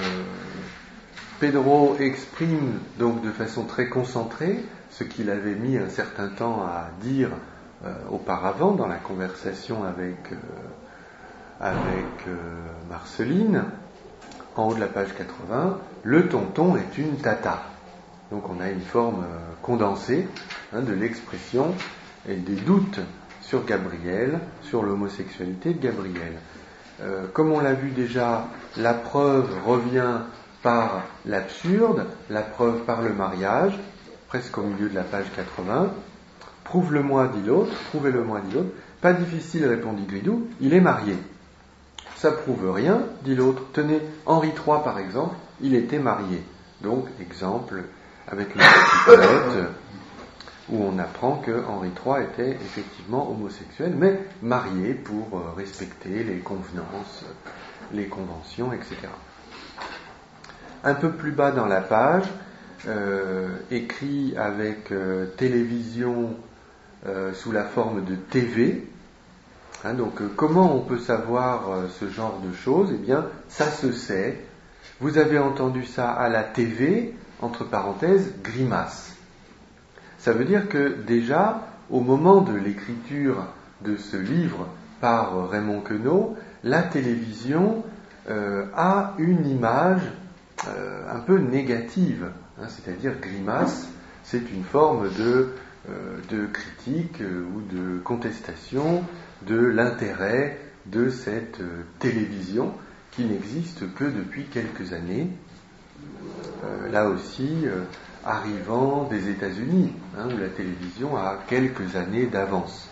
Pedro exprime donc de façon très concentrée ce qu'il avait mis un certain temps à dire euh, auparavant dans la conversation avec, euh, avec euh, Marceline. En haut de la page quatre-vingts, le tonton est une tata. Donc on a une forme euh, condensée hein, de l'expression et des doutes sur Gabriel, sur l'homosexualité de Gabriel. Euh, comme on l'a vu déjà, la preuve revient par l'absurde, la preuve par le mariage, presque au milieu de la page quatre-vingts. Prouve-le-moi, dit l'autre, prouvez-le-moi, dit l'autre. Pas difficile, répondit Gridou, il est marié. Ça prouve rien, dit l'autre. Tenez, Henri trois, par exemple, il était marié. Donc, exemple, avec une petite note où on apprend que Henri trois était effectivement homosexuel, mais marié pour respecter les convenances, les conventions, et cetera. Un peu plus bas dans la page, euh, écrit avec euh, télévision euh, sous la forme de T V. Hein, donc, euh, comment on peut savoir euh, ce genre de choses ? Eh bien, ça se sait. Vous avez entendu ça à la T V, entre parenthèses, grimace. Ça veut dire que déjà, au moment de l'écriture de ce livre par Raymond Queneau, la télévision euh, a une image euh, un peu négative, hein, c'est-à-dire grimace, c'est une forme de, euh, de critique euh, ou de contestation de l'intérêt de cette euh, télévision qui n'existe que depuis quelques années, euh, là aussi euh, arrivant des États-Unis, hein, où la télévision a quelques années d'avance.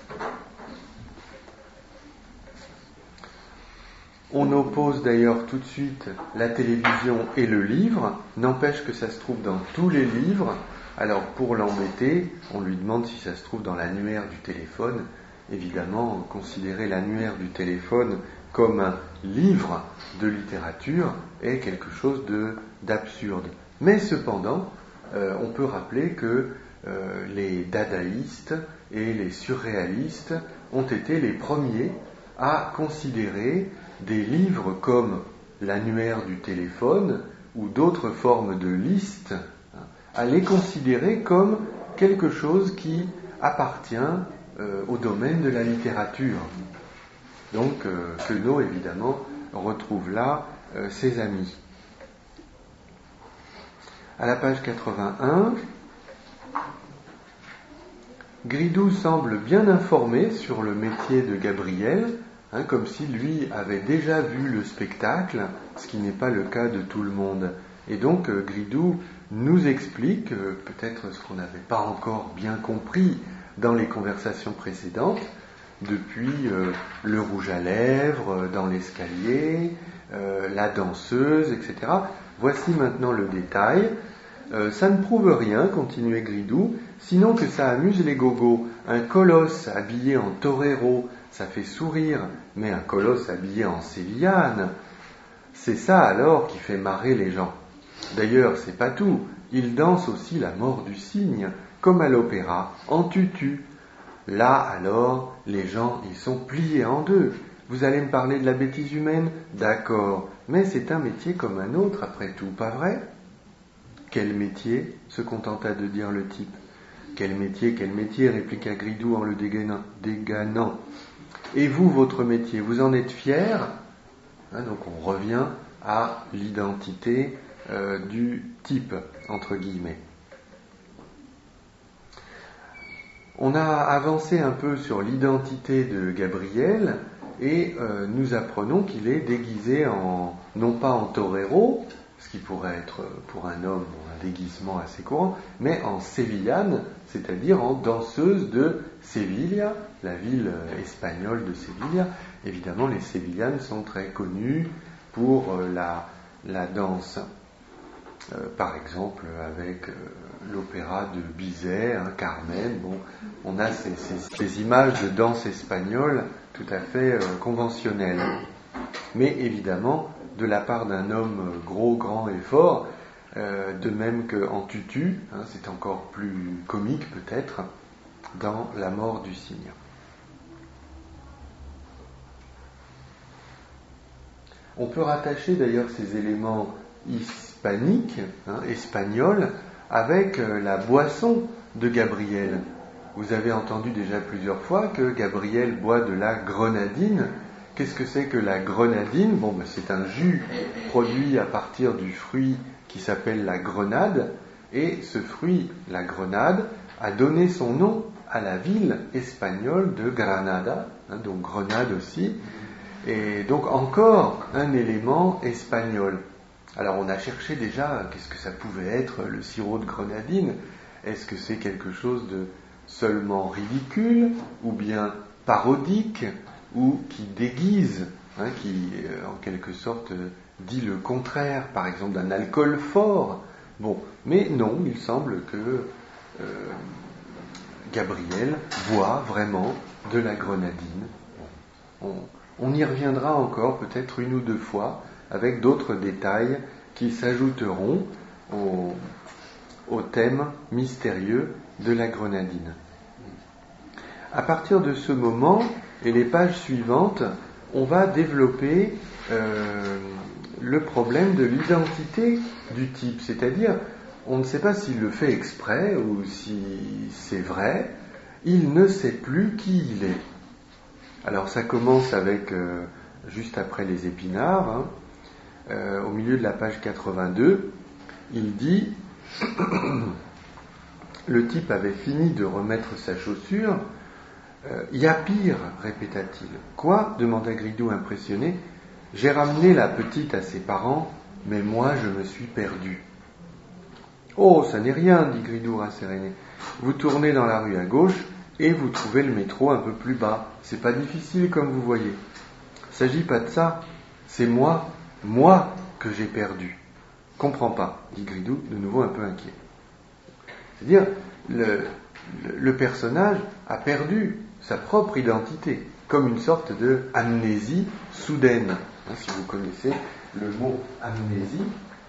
On oppose d'ailleurs tout de suite la télévision et le livre, n'empêche que ça se trouve dans tous les livres. Alors pour l'embêter, on lui demande si ça se trouve dans l'annuaire du téléphone. Évidemment, considérer l'annuaire du téléphone comme un livre de littérature est quelque chose de, d'absurde. Mais cependant, euh, on peut rappeler que euh, les dadaïstes et les surréalistes ont été les premiers à considérer des livres comme l'annuaire du téléphone ou d'autres formes de listes, hein, à les considérer comme quelque chose qui appartient euh, au domaine de la littérature. Donc, euh, Queneau, évidemment, retrouve là euh, ses amis. À la page quatre-vingt-un, Gridou semble bien informé sur le métier de Gabriel, hein, comme si lui avait déjà vu le spectacle, ce qui n'est pas le cas de tout le monde. Et donc euh, Gridou nous explique, euh, peut-être ce qu'on n'avait pas encore bien compris dans les conversations précédentes, depuis euh, le rouge à lèvres, euh, dans l'escalier, euh, la danseuse, et cetera. Voici maintenant le détail. Euh, ça ne prouve rien, continuait Gridou, sinon que ça amuse les gogos. Un colosse habillé en torero, ça fait sourire, mais un colosse habillé en sévillane, c'est ça alors qui fait marrer les gens. D'ailleurs, c'est pas tout, il danse aussi la mort du cygne, comme à l'opéra, en tutu. Là alors, les gens, ils sont pliés en deux. Vous allez me parler de la bêtise humaine ? D'accord, mais c'est un métier comme un autre après tout, pas vrai ? Quel métier ? Se contenta de dire le type. Quel métier, quel métier ? répliqua Gridou en le dégainant. dégainant. Et vous, votre métier, vous en êtes fier ? Hein, donc on revient à l'identité euh, du type, entre guillemets. On a avancé un peu sur l'identité de Gabriel et euh, nous apprenons qu'il est déguisé en, non pas en torero, ce qui pourrait être pour un homme un déguisement assez courant, mais en sévillane, c'est-à-dire en danseuse de Séville, la ville espagnole de Séville. Évidemment, les sévillanes sont très connues pour la, la danse. Euh, par exemple, avec euh, l'opéra de Bizet, hein, Carmen, bon, on a ces, ces, ces images de danse espagnole tout à fait euh, conventionnelles. Mais évidemment, de la part d'un homme gros, grand et fort, euh, de même qu'en tutu, hein, c'est encore plus comique peut-être, dans La mort du cygne. On peut rattacher d'ailleurs ces éléments hispaniques, hein, espagnols, avec euh, la boisson de Gabriel. Vous avez entendu déjà plusieurs fois que Gabriel boit de la grenadine. Qu'est-ce que c'est que la grenadine? Bon, ben, c'est un jus produit à partir du fruit qui s'appelle la grenade, et ce fruit, la grenade, a donné son nom à la ville espagnole de Granada, hein, donc Grenade aussi, et donc encore un élément espagnol. Alors on a cherché déjà qu'est-ce que ça pouvait être le sirop de grenadine. Est-ce que c'est quelque chose de seulement ridicule, ou bien parodique, ou qui déguise, hein, qui euh, en quelque sorte euh, dit le contraire, par exemple d'un alcool fort. Bon, mais non, il semble que euh, Gabriel boit vraiment de la grenadine. On, on y reviendra encore peut-être une ou deux fois avec d'autres détails qui s'ajouteront au, au thème mystérieux de la grenadine. À partir de ce moment, et les pages suivantes, on va développer euh, le problème de l'identité du type, c'est-à-dire on ne sait pas s'il le fait exprès ou si c'est vrai, il ne sait plus qui il est. Alors ça commence avec, euh, juste après les épinards, hein, euh, au milieu de la page quatre-vingt-deux, il dit le type avait fini de remettre sa chaussure. Euh, « Y a pire, répéta-t-il. »« Quoi » demanda Gridou impressionné. « J'ai ramené la petite à ses parents, mais moi je me suis perdu. »« Oh, ça n'est rien, dit Gridou rasséréné. Vous tournez dans la rue à gauche et vous trouvez le métro un peu plus bas. C'est pas difficile comme vous voyez. S'agit pas de ça. C'est moi, moi que j'ai perdu. »« Comprends pas, dit Gridou, de nouveau un peu inquiet. » C'est-à-dire, le, le, le personnage a perdu sa propre identité, comme une sorte de amnésie soudaine. Hein, si vous connaissez le mot amnésie.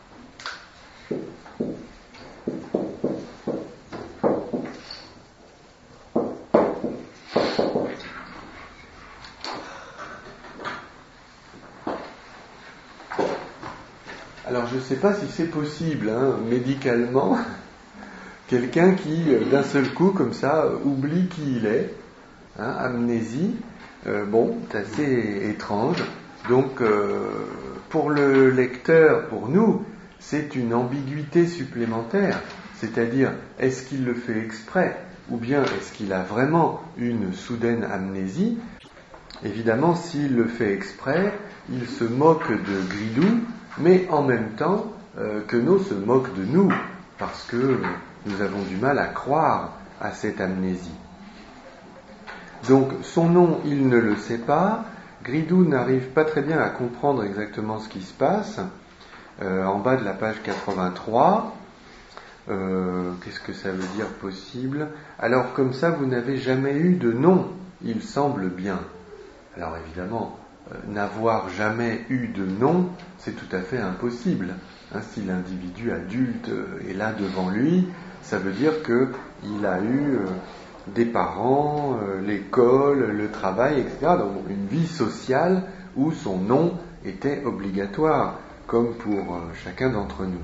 Alors je ne sais pas si c'est possible, hein, médicalement, quelqu'un qui, d'un seul coup, comme ça, oublie qui il est. Hein, amnésie, euh, bon, c'est assez étrange. Donc, euh, pour le lecteur, pour nous, c'est une ambiguïté supplémentaire. C'est-à-dire, est-ce qu'il le fait exprès, ou bien est-ce qu'il a vraiment une soudaine amnésie? Évidemment, s'il le fait exprès, il se moque de Gridou, mais en même temps, euh, Queneau se moque de nous, parce que nous avons du mal à croire à cette amnésie. Donc, son nom, il ne le sait pas. Gridou n'arrive pas très bien à comprendre exactement ce qui se passe. Euh, en bas de la page quatre-vingt-trois, euh, qu'est-ce que ça veut dire possible? Alors, comme ça, vous n'avez jamais eu de nom, il semble bien. Alors, évidemment, euh, n'avoir jamais eu de nom, c'est tout à fait impossible. Hein, si l'individu adulte est là devant lui, ça veut dire qu'il a eu euh, des parents, euh, l'école, le travail, et cetera. Donc une vie sociale où son nom était obligatoire, comme pour euh, chacun d'entre nous.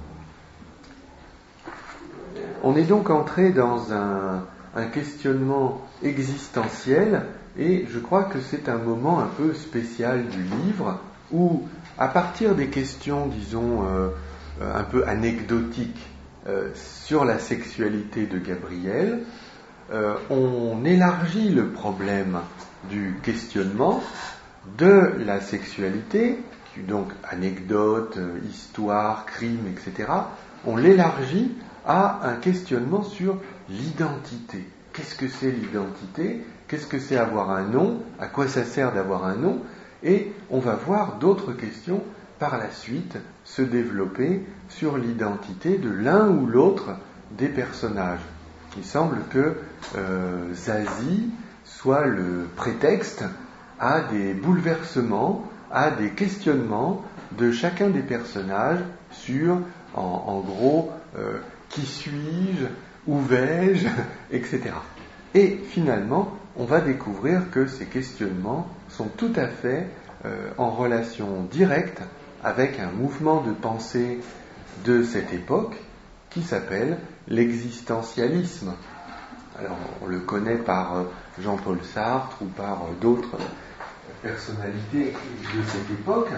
On est donc entré dans un, un questionnement existentiel, et je crois que c'est un moment un peu spécial du livre, où à partir des questions, disons, euh, un peu anecdotiques euh, sur la sexualité de Gabriel, euh, on élargit le problème du questionnement de la sexualité, donc anecdotes, histoires, crimes, et cetera. On l'élargit à un questionnement sur l'identité. Qu'est-ce que c'est l'identité? Qu'est-ce que c'est avoir un nom? À quoi ça sert d'avoir un nom? Et on va voir d'autres questions par la suite se développer sur l'identité de l'un ou l'autre des personnages. Il semble que euh, Zazie soit le prétexte à des bouleversements, à des questionnements de chacun des personnages sur, en, en gros, euh, qui suis-je, où vais-je, et cetera. Et finalement, on va découvrir que ces questionnements sont tout à fait euh, en relation directe avec un mouvement de pensée de cette époque qui s'appelle l'existentialisme. Alors, on le connaît par Jean-Paul Sartre ou par d'autres personnalités de cette époque.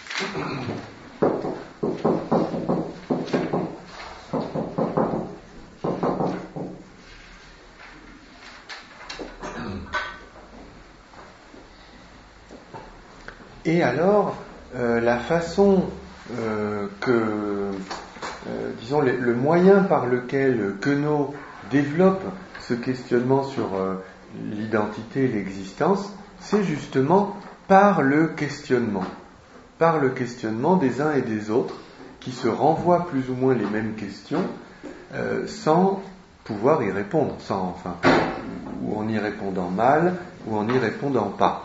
Et alors, euh, la façon euh, que, euh, disons, le, le moyen par lequel Queneau développe ce questionnement sur euh, l'identité et l'existence, c'est justement par le questionnement, par le questionnement des uns et des autres, qui se renvoient plus ou moins les mêmes questions, euh, sans pouvoir y répondre, sans, enfin, ou en y répondant mal, ou en y répondant pas.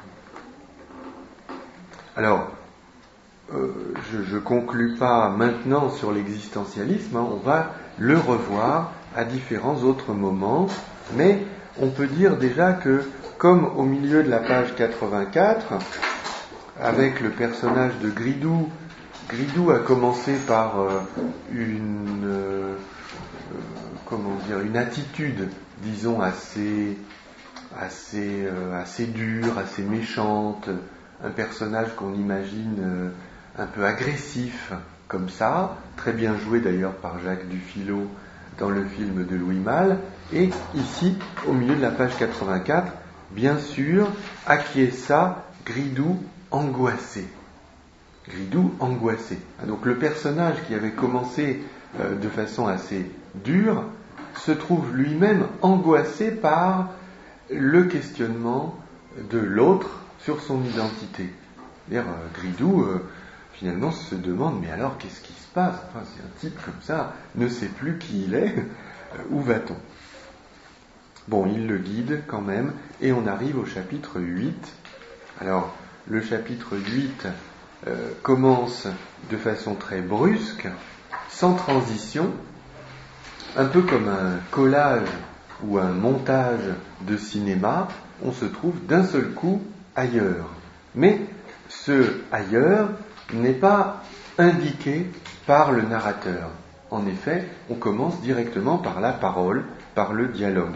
Alors, euh, je ne conclus pas maintenant sur l'existentialisme, hein, on va le revoir à différents autres moments, mais on peut dire déjà que, comme au milieu de la page quatre-vingt-quatre, avec le personnage de Gridou, Gridou a commencé par euh, une, euh, comment dire, une attitude, disons, assez, assez, euh, assez dure, assez méchante, un personnage qu'on imagine euh, un peu agressif, comme ça, très bien joué d'ailleurs par Jacques Dufilot dans le film de Louis Malle, et ici, au milieu de la page quatre-vingt-quatre, bien sûr, acquiesça Gridou angoissé. Gridou angoissé. Donc le personnage qui avait commencé euh, de façon assez dure se trouve lui-même angoissé par le questionnement de l'autre sur son identité. C'est-à-dire, euh, Gridou, euh, finalement, se demande, mais alors, qu'est-ce qui se passe ? Enfin, c'est un type comme ça, ne sait plus qui il est, euh, où va-t-on ? Bon, il le guide quand même, et on arrive au chapitre huit. Alors, le chapitre huit euh, commence de façon très brusque, sans transition, un peu comme un collage ou un montage de cinéma, on se trouve d'un seul coup ailleurs. Mais ce ailleurs n'est pas indiqué par le narrateur. En effet, on commence directement par la parole, par le dialogue.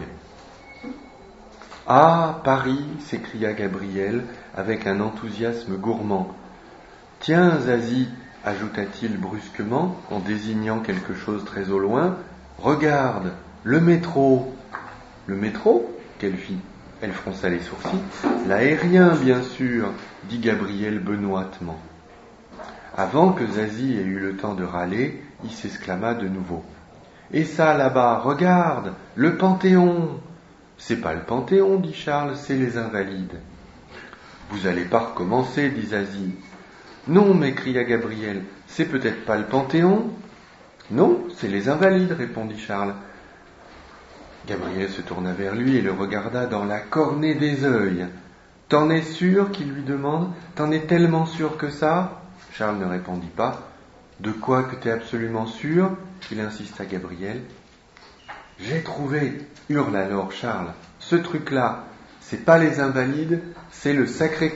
« Ah, Paris !» s'écria Gabriel avec un enthousiasme gourmand. « Tiens, Zazie !» ajouta-t-il brusquement en désignant quelque chose très au loin. « Regarde, le métro !»« Le métro ?» Quelle fille ? Elle fronça les sourcils. « L'aérien, bien sûr !» dit Gabriel benoîtement. Avant que Zazie ait eu le temps de râler, il s'exclama de nouveau. « Et ça, là-bas, regarde, le Panthéon !»« C'est pas le Panthéon, dit Charles, c'est les Invalides. »« Vous allez pas recommencer, dit Zazie. »« Non, m'écria Gabriel, c'est peut-être pas le Panthéon ?»« Non, c'est les Invalides, répondit Charles. » Gabriel se tourna vers lui et le regarda dans la cornée des œils. « T'en es sûr ?» qu'il lui demande. « T'en es tellement sûr que ça ?» Charles ne répondit pas. « De quoi que t'es absolument sûr ?» il insista Gabriel. « J'ai trouvé !» hurle alors Charles. « Ce truc-là, c'est pas les Invalides, c'est le Sacré-Cœur. »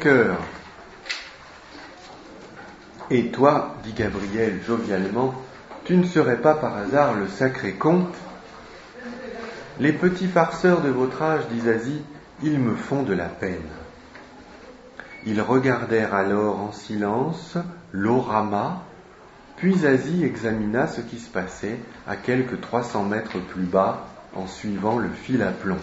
« Et toi, dit Gabriel jovialement, tu ne serais pas par hasard le sacré comte ? Les petits farceurs de votre âge, dit Zazie, ils me font de la peine. » Ils regardèrent alors en silence l'orama, puis Zazie examina ce qui se passait à quelques trois cents mètres plus bas en suivant le fil à plomb.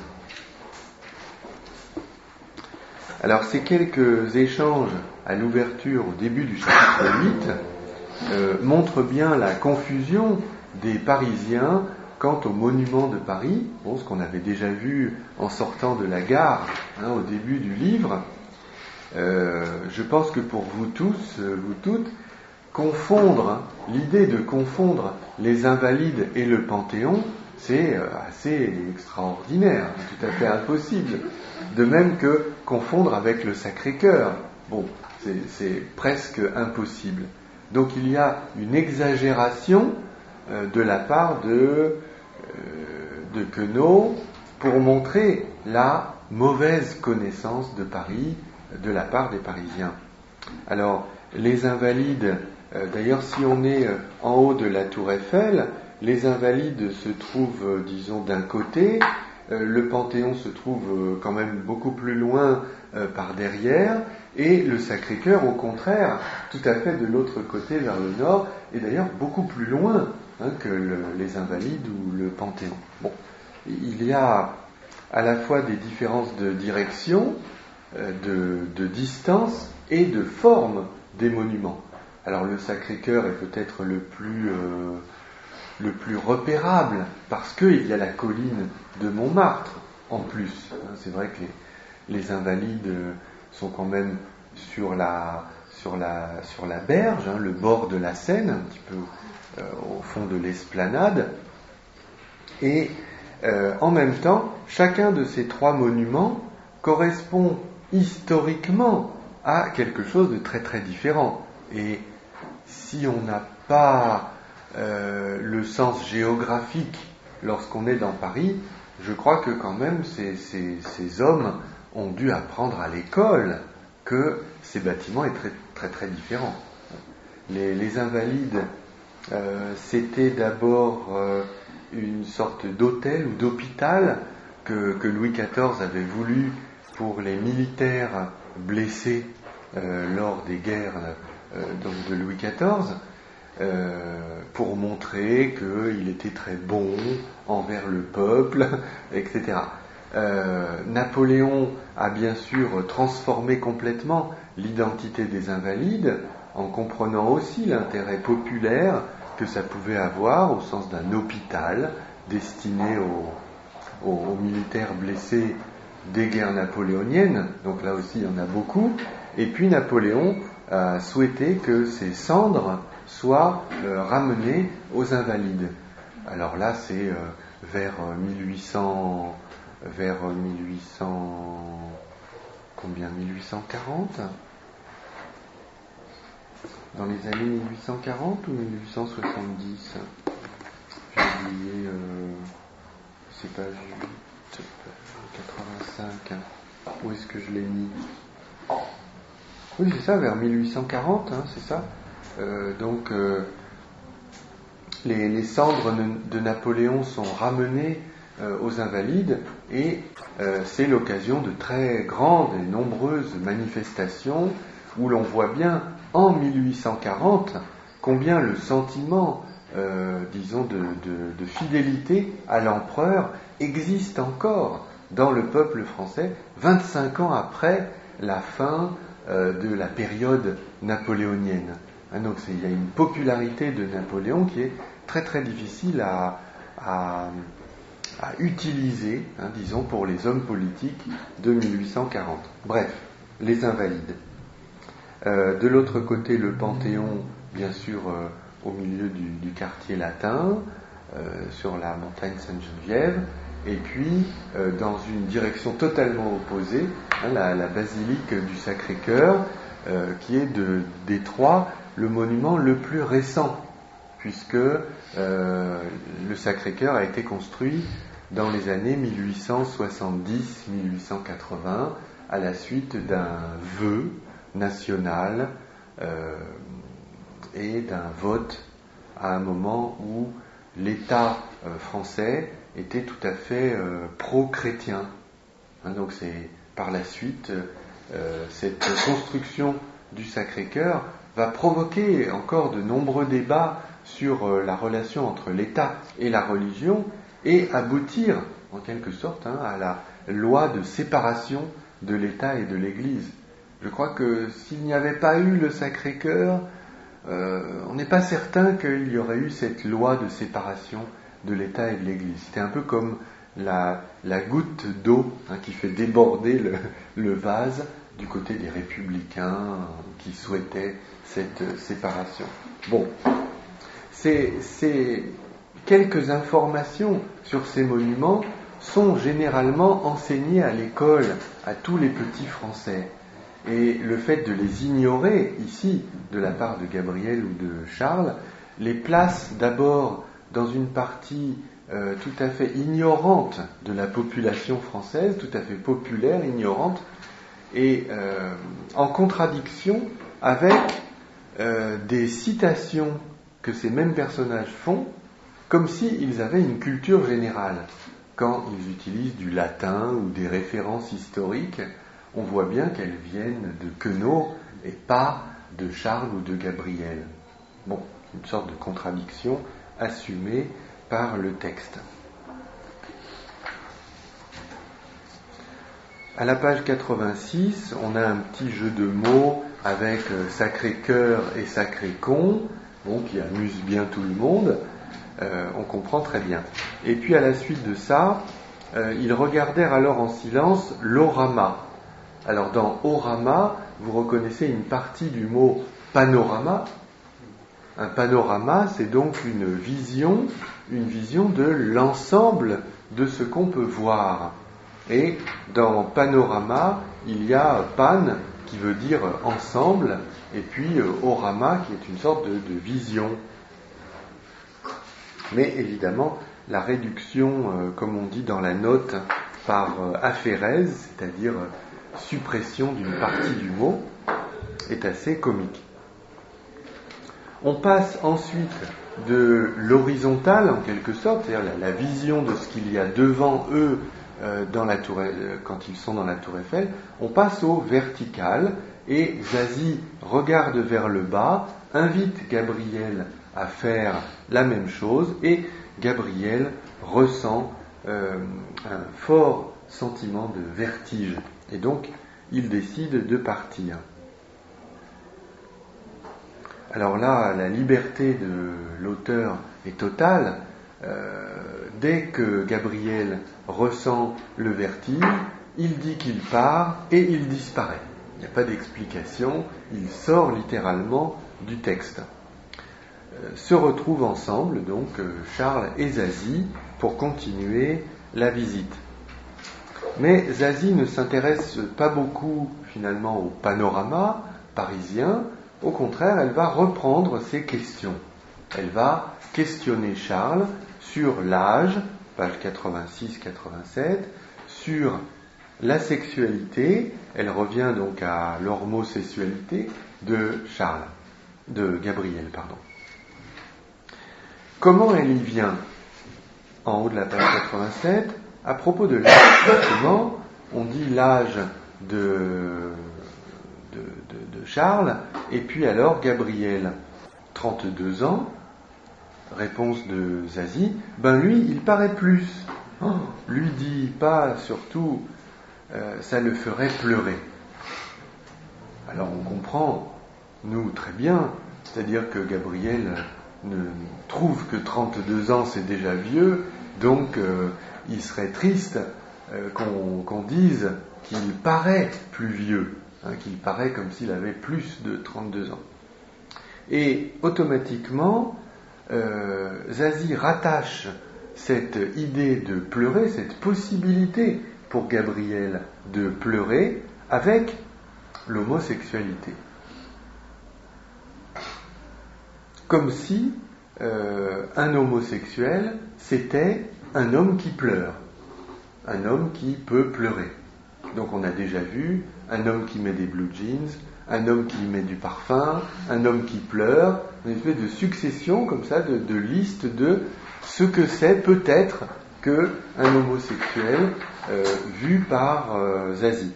Alors ces quelques échanges à l'ouverture au début du chapitre huit euh, montrent bien la confusion des Parisiens quant au monument de Paris, bon, ce qu'on avait déjà vu en sortant de la gare hein, au début du livre. Euh, je pense que pour vous tous, vous toutes, confondre, hein, l'idée de confondre les Invalides et le Panthéon, c'est assez extraordinaire, tout à fait impossible. De même que confondre avec le Sacré-Cœur. Bon, c'est, c'est presque impossible. Donc il y a une exagération euh, de la part de, euh, de Queneau pour montrer la mauvaise connaissance de Paris de la part des Parisiens. Alors, les Invalides, euh, d'ailleurs, si on est euh, en haut de la tour Eiffel, les Invalides se trouvent, euh, disons, d'un côté, euh, le Panthéon se trouve euh, quand même beaucoup plus loin euh, par derrière, et le Sacré-Cœur, au contraire, tout à fait de l'autre côté, vers le nord, et d'ailleurs beaucoup plus loin hein, que le, les Invalides ou le Panthéon. Bon, il y a à la fois des différences de direction, euh, de, de distance et de forme des monuments. Alors le Sacré-Cœur est peut-être le plus, euh, le plus repérable, parce qu'il y a la colline de Montmartre en plus. C'est vrai que les, les Invalides sont quand même sur la, sur la, sur la berge, hein, le bord de la Seine, un petit peu euh, au fond de l'esplanade. Et euh, en même temps, chacun de ces trois monuments correspond historiquement à quelque chose de très très différent. Et si on n'a pas euh, le sens géographique lorsqu'on est dans Paris, je crois que quand même ces, ces, ces hommes ont dû apprendre à l'école que ces bâtiments étaient très très, très différents. Les, les Invalides, euh, c'était d'abord euh, une sorte d'hôtel ou d'hôpital que, que Louis quatorze avait voulu pour les militaires blessés euh, lors des guerres euh, donc de Louis quatorze, euh, pour montrer qu'il était très bon envers le peuple, et cetera. Euh, Napoléon a bien sûr transformé complètement l'identité des Invalides en comprenant aussi l'intérêt populaire que ça pouvait avoir au sens d'un hôpital destiné aux, aux, aux militaires blessés des guerres napoléoniennes. Donc là aussi il y en a beaucoup. Et puis Napoléon a souhaité que ces cendres soient euh, ramenées aux Invalides. Alors là c'est euh, vers mille huit cents vers mille huit cents combien mille huit cent quarante, dans les années mille huit cent quarante ou mille huit cent soixante-dix, j'ai oublié euh, c'est pas quatre-vingt-cinq, où est-ce que je l'ai mis? Oui c'est ça, vers mille huit cent quarante, hein, c'est ça. Euh, donc euh, les, les cendres de Napoléon sont ramenées euh, aux Invalides et euh, c'est l'occasion de très grandes et nombreuses manifestations où l'on voit bien en mille huit cent quarante combien le sentiment euh, disons de, de, de fidélité à l'empereur existe encore dans le peuple français vingt-cinq ans après la fin euh, de la période napoléonienne. Hein, donc c'est, il y a une popularité de Napoléon qui est très très difficile à, à, à utiliser, hein, disons, pour les hommes politiques de mille huit cent quarante. Bref, les Invalides. Euh, de l'autre côté, le Panthéon, bien sûr, euh, au milieu du, du quartier latin, euh, sur la montagne Sainte-Geneviève, et puis, euh, dans une direction totalement opposée, hein, la, la basilique du Sacré-Cœur, euh, qui est de, des trois le monument le plus récent, puisque euh, le Sacré-Cœur a été construit dans les années mille huit cent soixante-dix à mille huit cent quatre-vingts, à la suite d'un vœu national euh, et d'un vote à un moment où l'État euh, français était tout à fait euh, pro-chrétien. Hein, donc c'est par la suite euh, cette construction du Sacré-Cœur va provoquer encore de nombreux débats sur euh, la relation entre l'État et la religion et aboutir en quelque sorte hein, à la loi de séparation de l'État et de l'Église. Je crois que s'il n'y avait pas eu le Sacré-Cœur, euh, on n'est pas certain qu'il y aurait eu cette loi de séparation de l'État et de l'Église. C'était un peu comme la, la goutte d'eau hein, qui fait déborder le, le vase du côté des républicains qui souhaitaient cette séparation. Bon, c'est, c'est quelques informations sur ces monuments sont généralement enseignées à l'école à tous les petits Français. Et le fait de les ignorer ici, de la part de Gabriel ou de Charles, les place d'abord dans une partie euh, tout à fait ignorante de la population française, tout à fait populaire, ignorante, et euh, en contradiction avec euh, des citations que ces mêmes personnages font, comme s'ils avaient une culture générale. Quand ils utilisent du latin ou des références historiques, on voit bien qu'elles viennent de Queneau et pas de Charles ou de Gabriel. Bon, une sorte de contradiction assumée par le texte. À la page quatre-vingt-six, on a un petit jeu de mots avec Sacré-Cœur et Sacré-Con, bon, qui amuse bien tout le monde, euh, on comprend très bien. Et puis à la suite de ça, euh, ils regardèrent alors en silence l'orama. Alors dans orama, vous reconnaissez une partie du mot panorama. Un panorama, c'est donc une vision, une vision de l'ensemble de ce qu'on peut voir. Et dans panorama, il y a pan qui veut dire ensemble, et puis orama qui est une sorte de, de vision. Mais évidemment, la réduction, euh, comme on dit dans la note, par euh, aphérèse, c'est-à-dire euh, suppression d'une partie du mot, est assez comique. On passe ensuite de l'horizontale, en quelque sorte, c'est-à-dire la, la vision de ce qu'il y a devant eux euh, dans la tour, euh, quand ils sont dans la tour Eiffel, on passe au vertical, et Zazie regarde vers le bas, invite Gabriel à faire la même chose, et Gabriel ressent euh, un fort sentiment de vertige, et donc il décide de partir. Alors là, la liberté de l'auteur est totale. Euh, dès que Gabriel ressent le vertige, il dit qu'il part et il disparaît. Il n'y a pas d'explication, il sort littéralement du texte. Euh, se retrouvent ensemble, donc Charles et Zazie, pour continuer la visite. Mais Zazie ne s'intéresse pas beaucoup finalement au panorama parisien. Au contraire, elle va reprendre ses questions. Elle va questionner Charles sur l'âge, page quatre-vingt-six quatre-vingt-sept, sur la sexualité. Elle revient donc à l'homosexualité de Charles, de Gabriel, pardon. Comment elle y vient? En haut de la page quatre-vingt-sept, à propos de l'âge, justement, on dit l'âge de De, de, de Charles, et puis alors Gabriel, trente-deux ans, réponse de Zazie, ben lui, il paraît plus. Oh, lui dit pas, surtout, euh, ça le ferait pleurer. Alors on comprend, nous, très bien, c'est-à-dire que Gabriel ne trouve que trente-deux ans, c'est déjà vieux, donc euh, il serait triste euh, qu'on, qu'on dise qu'il paraît plus vieux. Hein, qu'il paraît comme s'il avait plus de trente-deux ans. Et automatiquement, euh, Zazie rattache cette idée de pleurer, cette possibilité pour Gabriel de pleurer, avec l'homosexualité. Comme si euh, un homosexuel, c'était un homme qui pleure, un homme qui peut pleurer. Donc on a déjà vu un homme qui met des blue jeans, un homme qui met du parfum, un homme qui pleure, une espèce de succession comme ça de, de listes de ce que c'est peut-être qu'un homosexuel euh, vu par euh, Zazie.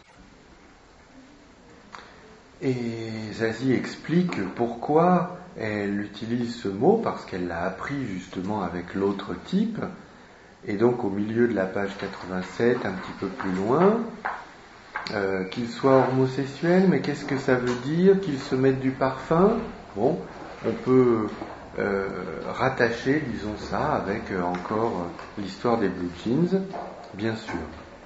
Et Zazie explique pourquoi elle utilise ce mot, parce qu'elle l'a appris justement avec l'autre type. Et donc au milieu de la page quatre-vingt-sept, un petit peu plus loin, euh, qu'il soit homosexuel, mais qu'est-ce que ça veut dire qu'il se mette du parfum? Bon, on peut euh, rattacher, disons ça, avec euh, encore euh, l'histoire des blue jeans, bien sûr.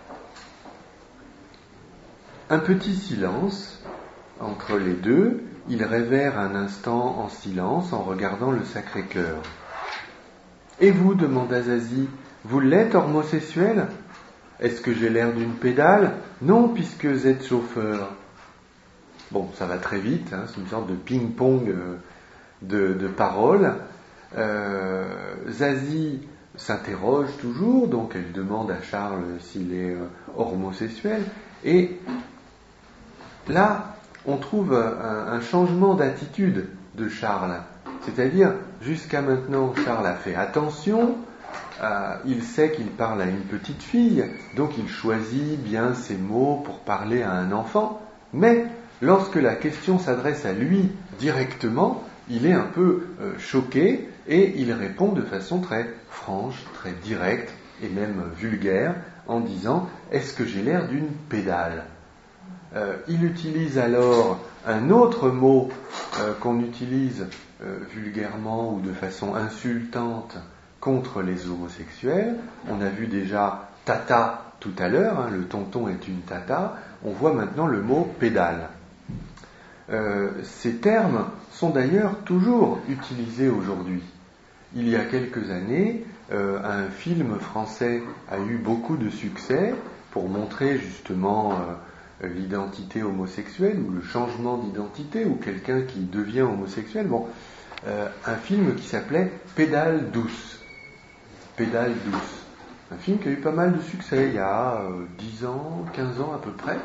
Un petit silence entre les deux, ils rêvèrent un instant en silence en regardant le Sacré-Cœur. « Et vous, demanda Zazie, vous l'êtes homosexuel? Est-ce que j'ai l'air d'une pédale? Non, puisque vous êtes chauffeur. » Bon, ça va très vite, hein, c'est une sorte de ping-pong euh, de, de paroles. Euh, Zazie s'interroge toujours, donc elle demande à Charles s'il est euh, homosexuel. Et là, on trouve un, un changement d'attitude de Charles. C'est-à-dire, jusqu'à maintenant, Charles a fait attention, euh, il sait qu'il parle à une petite fille, donc il choisit bien ses mots pour parler à un enfant, mais lorsque la question s'adresse à lui directement, il est un peu euh, choqué et il répond de façon très franche, très directe et même vulgaire en disant « Est-ce que j'ai l'air d'une pédale ?» euh, Il utilise alors un autre mot euh, qu'on utilise euh, vulgairement ou de façon insultante contre les homosexuels. On a vu déjà « tata » tout à l'heure, hein, le tonton est une tata. On voit maintenant le mot « pédale ». Euh, ces termes sont d'ailleurs toujours utilisés aujourd'hui. Il y a quelques années, euh, un film français a eu beaucoup de succès pour montrer justement euh, l'identité homosexuelle ou le changement d'identité ou quelqu'un qui devient homosexuel. Bon, euh, un film qui s'appelait Pédale douce. Pédale douce. Un film qui a eu pas mal de succès il y a euh, dix ans, quinze ans à peu près.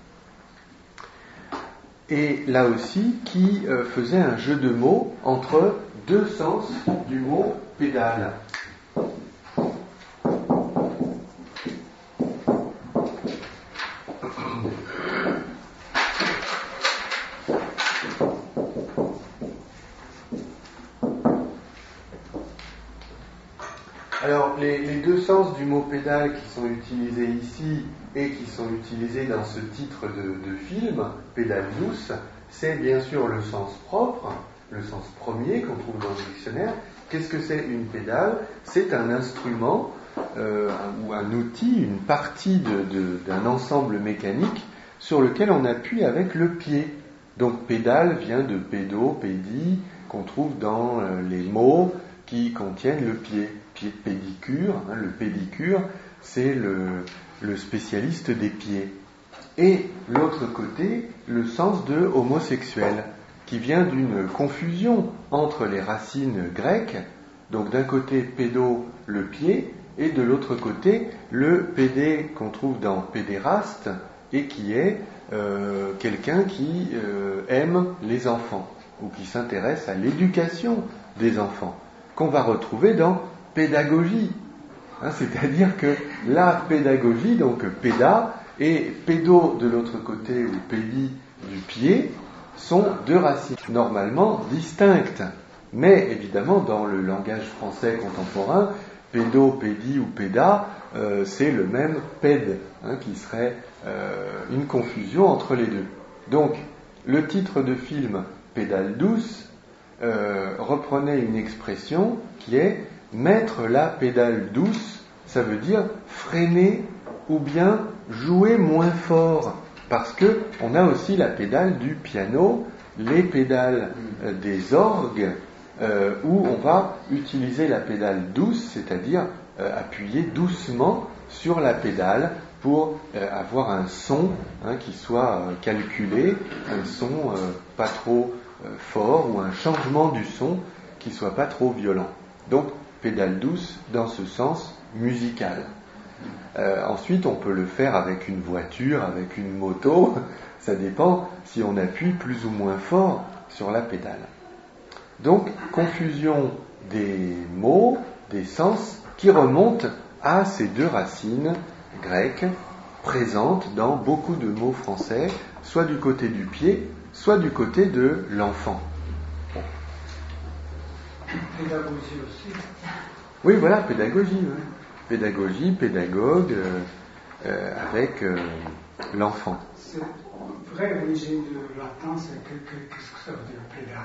Et là aussi, qui euh, faisait un jeu de mots entre deux sens du mot pédale. Alors, les, les deux sens du mot pédale qui sont utilisés ici et qui sont utilisés dans ce titre de, de film, Pédale douce, c'est bien sûr le sens propre, le sens premier qu'on trouve dans le dictionnaire. Qu'est-ce que c'est une pédale ? C'est un instrument euh, ou un outil, une partie de, de, d'un ensemble mécanique sur lequel on appuie avec le pied. Donc pédale vient de pédo, pédi, qu'on trouve dans euh, les mots qui contiennent le pied. Pied de pédicure, hein, le pédicure, c'est le, le spécialiste des pieds. Et l'autre côté, le sens de homosexuel, qui vient d'une confusion entre les racines grecques, donc d'un côté pédo, le pied, et de l'autre côté, le pédé qu'on trouve dans pédéraste, et qui est euh, quelqu'un qui euh, aime les enfants, ou qui s'intéresse à l'éducation des enfants, qu'on va retrouver dans pédagogie, hein, c'est-à-dire que la pédagogie, donc péda, et pédo de l'autre côté, ou pédi du pied, sont deux racines normalement distinctes. Mais évidemment, dans le langage français contemporain, pédo, pédi ou péda, euh, c'est le même pède, hein, qui serait euh, une confusion entre les deux. Donc, le titre de film Pédale douce euh, reprenait une expression qui est mettre la pédale douce, ça veut dire freiner ou bien jouer moins fort, parce que on a aussi la pédale du piano, les pédales euh, des orgues, euh, où on va utiliser la pédale douce, c'est-à-dire euh, appuyer doucement sur la pédale pour euh, avoir un son hein, qui soit euh, calculé, un son euh, pas trop euh, fort ou un changement du son qui soit pas trop violent. Donc pédale douce dans ce sens musical. Euh, ensuite, on peut le faire avec une voiture, avec une moto, ça dépend si on appuie plus ou moins fort sur la pédale. Donc, confusion des mots, des sens, qui remontent à ces deux racines grecques présentes dans beaucoup de mots français, soit du côté du pied, soit du côté de l'enfant. Pédagogie aussi. Oui, voilà, pédagogie. Oui. Pédagogie, pédagogue, euh, euh, avec euh, l'enfant. C'est vrai origine de latin, c'est que, que, qu'est-ce que ça veut dire péda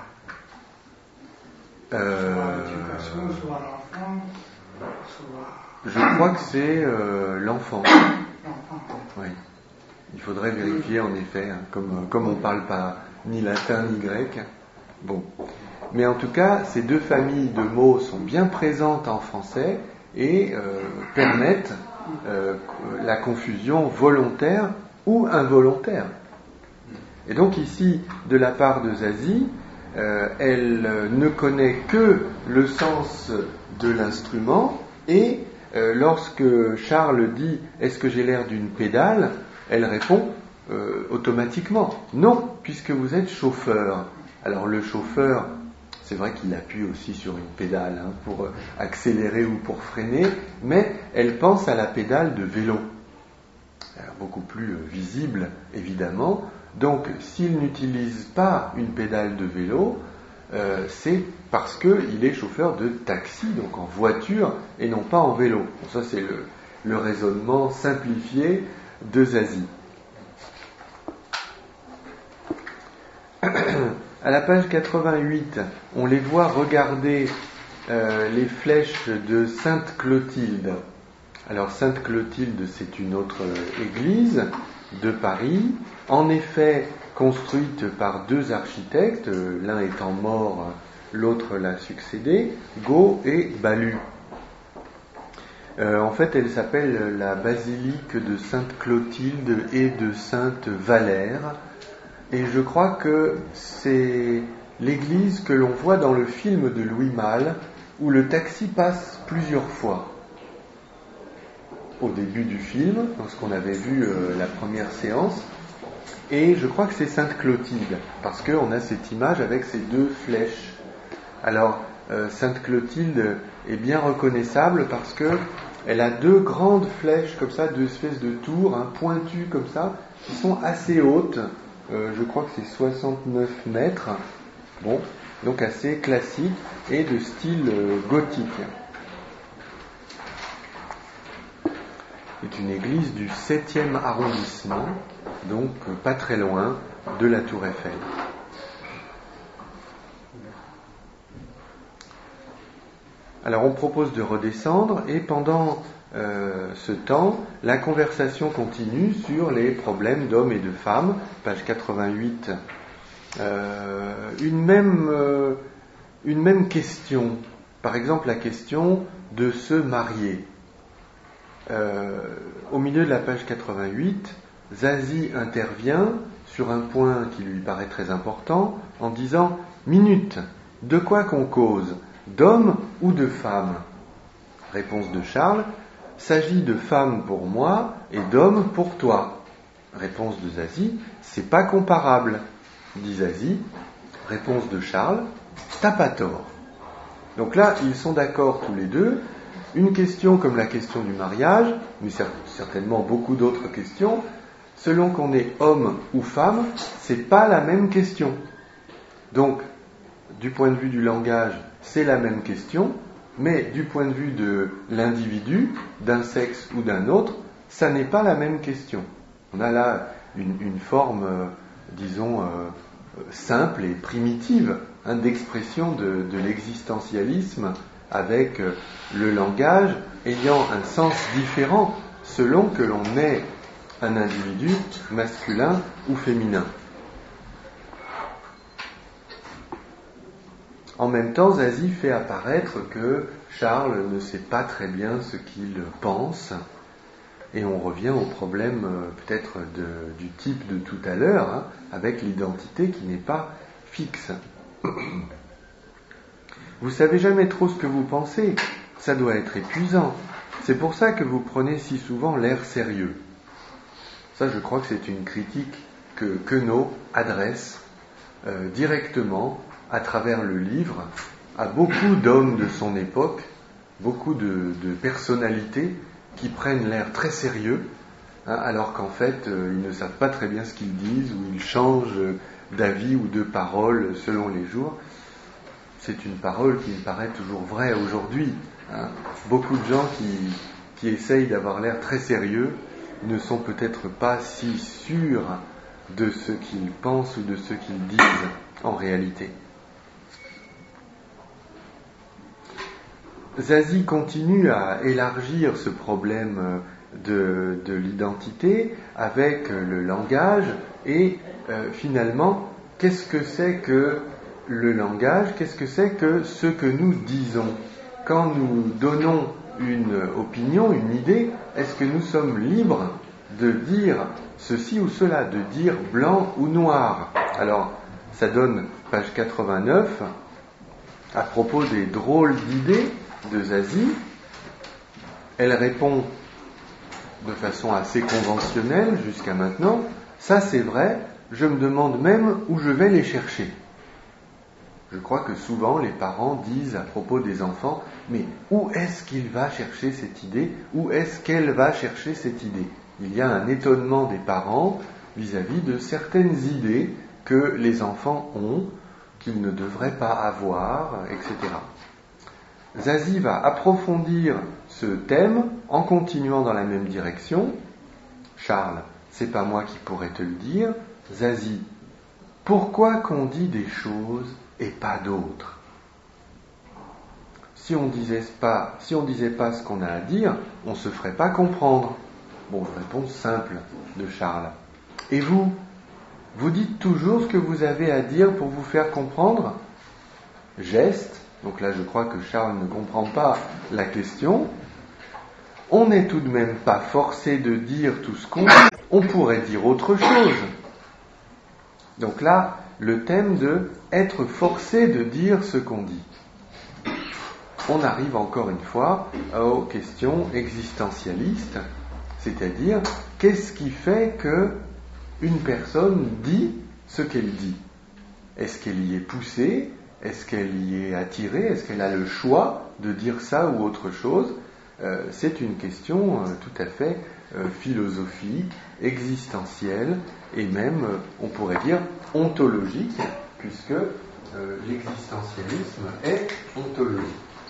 euh, Soit l'éducation, soit l'enfant, soit... Je crois que c'est euh, l'enfant. L'enfant. Oui. Il faudrait vérifier en effet, hein, comme, comme on ne parle pas ni latin ni grec. Bon. Mais en tout cas, ces deux familles de mots sont bien présentes en français et euh, permettent euh, la confusion volontaire ou involontaire. Et donc ici, de la part de Zazie, euh, elle euh, ne connaît que le sens de l'instrument et euh, lorsque Charles dit « Est-ce que j'ai l'air d'une pédale ?», elle répond euh, automatiquement. Non, puisque vous êtes chauffeur. Alors le chauffeur, c'est vrai qu'il appuie aussi sur une pédale hein, pour accélérer ou pour freiner, mais elle pense à la pédale de vélo. Alors, beaucoup plus visible, évidemment. Donc, s'il n'utilise pas une pédale de vélo, euh, c'est parce qu'il est chauffeur de taxi, donc en voiture, et non pas en vélo. Bon, ça, c'est le, le raisonnement simplifié de Zazie. À la page quatre-vingt-huit, on les voit regarder euh, les flèches de Sainte Clotilde. Alors Sainte Clotilde, c'est une autre église de Paris, en effet construite par deux architectes, l'un étant mort, l'autre l'a succédé, Got et Balue. Euh, en fait, elle s'appelle la basilique de Sainte Clotilde et de Sainte Valère, et je crois que c'est l'église que l'on voit dans le film de Louis Malle, où le taxi passe plusieurs fois. Au début du film, lorsqu'on avait vu euh, la première séance, et je crois que c'est Sainte Clotilde, parce qu'on a cette image avec ces deux flèches. Alors, euh, Sainte Clotilde est bien reconnaissable parce que elle a deux grandes flèches comme ça, deux espèces de tours, hein, pointues comme ça, qui sont assez hautes. Euh, je crois que c'est soixante-neuf mètres. Bon, donc assez classique et de style euh, gothique. C'est une église du septième arrondissement, donc pas très loin de la Tour Eiffel. Alors on propose de redescendre et pendant euh, ce temps, la conversation continue sur les problèmes d'hommes et de femmes, page quatre-vingt-huit. Euh, une même, euh, une même question, par exemple la question de se marier. Euh, au milieu de la page quatre-vingt-huit, Zazie intervient sur un point qui lui paraît très important en disant « Minute, de quoi qu'on cause, d'homme ou de femme ?» Réponse de Charles « S'agit de femme pour moi et d'homme pour toi. » Réponse de Zazie « C'est pas comparable. » dit Zazie. Réponse de Charles « T'as pas tort. » Donc là, ils sont d'accord tous les deux. Une question comme la question du mariage, mais certainement beaucoup d'autres questions, selon qu'on est homme ou femme, c'est pas la même question. Donc, du point de vue du langage, c'est la même question, mais du point de vue de l'individu, d'un sexe ou d'un autre, ça n'est pas la même question. On a là une, une forme, euh, disons, euh, simple et primitive hein, d'expression de, de l'existentialisme, avec le langage ayant un sens différent selon que l'on est un individu masculin ou féminin. En même temps, Zazie fait apparaître que Charles ne sait pas très bien ce qu'il pense, et on revient au problème peut-être de, du type de tout à l'heure, hein, avec l'identité qui n'est pas fixe. Vous savez jamais trop ce que vous pensez, ça doit être épuisant. C'est pour ça que vous prenez si souvent l'air sérieux. Ça, je crois que c'est une critique que Queneau adresse euh, directement à travers le livre à beaucoup d'hommes de son époque, beaucoup de, de personnalités qui prennent l'air très sérieux, hein, alors qu'en fait, euh, ils ne savent pas très bien ce qu'ils disent, ou ils changent d'avis ou de parole selon les jours. C'est une parole qui me paraît toujours vraie aujourd'hui. Hein. Beaucoup de gens qui, qui essayent d'avoir l'air très sérieux ne sont peut-être pas si sûrs de ce qu'ils pensent ou de ce qu'ils disent en réalité. Zazie continue à élargir ce problème de, de l'identité avec le langage et euh, finalement, qu'est-ce que c'est que le langage, qu'est-ce que c'est que ce que nous disons? Quand nous donnons une opinion, une idée, est-ce que nous sommes libres de dire ceci ou cela, de dire blanc ou noir? Alors, ça donne page quatre-vingt-neuf, à propos des drôles d'idées de Zazie. Elle répond de façon assez conventionnelle jusqu'à maintenant, Ça c'est vrai, je me demande même où je vais les chercher. Je crois que souvent les parents disent à propos des enfants, mais où est-ce qu'il va chercher cette idée? Où est-ce qu'elle va chercher cette idée? Il y a un étonnement des parents vis-à-vis de certaines idées que les enfants ont, qu'ils ne devraient pas avoir, et cetera. Zazie va approfondir ce thème en continuant dans la même direction. Charles, c'est pas moi qui pourrais te le dire. Zazie, pourquoi qu'on dit des choses et pas d'autres? Si on disait pas, si on disait pas ce qu'on a à dire, on se ferait pas comprendre. Bon, réponse simple de Charles. Et vous, vous dites toujours ce que vous avez à dire pour vous faire comprendre? Geste. Donc là, je crois que Charles ne comprend pas la question. On n'est tout de même pas forcé de dire tout ce qu'on dit. On pourrait dire autre chose. Donc là, le thème de être forcé de dire ce qu'on dit. On arrive encore une fois aux questions existentialistes, c'est-à-dire qu'est-ce qui fait que une personne dit ce qu'elle dit? Est-ce qu'elle y est poussée? Est-ce qu'elle y est attirée? Est-ce qu'elle a le choix de dire ça ou autre chose? euh, C'est une question euh, tout à fait euh, philosophique, existentielle et même, euh, on pourrait dire, ontologique, puisque euh, l'existentialisme est ontologique.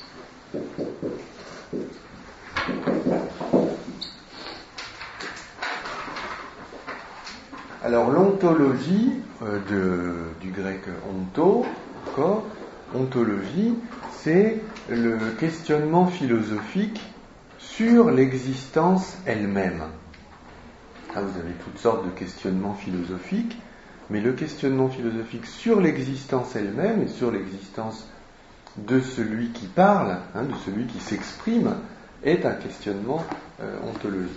Alors l'ontologie, euh, de, du grec onto, encore, ontologie, c'est le questionnement philosophique sur l'existence elle-même. Là, vous avez toutes sortes de questionnements philosophiques, mais le questionnement philosophique sur l'existence elle-même et sur l'existence de celui qui parle, hein, de celui qui s'exprime, est un questionnement euh, ontologique.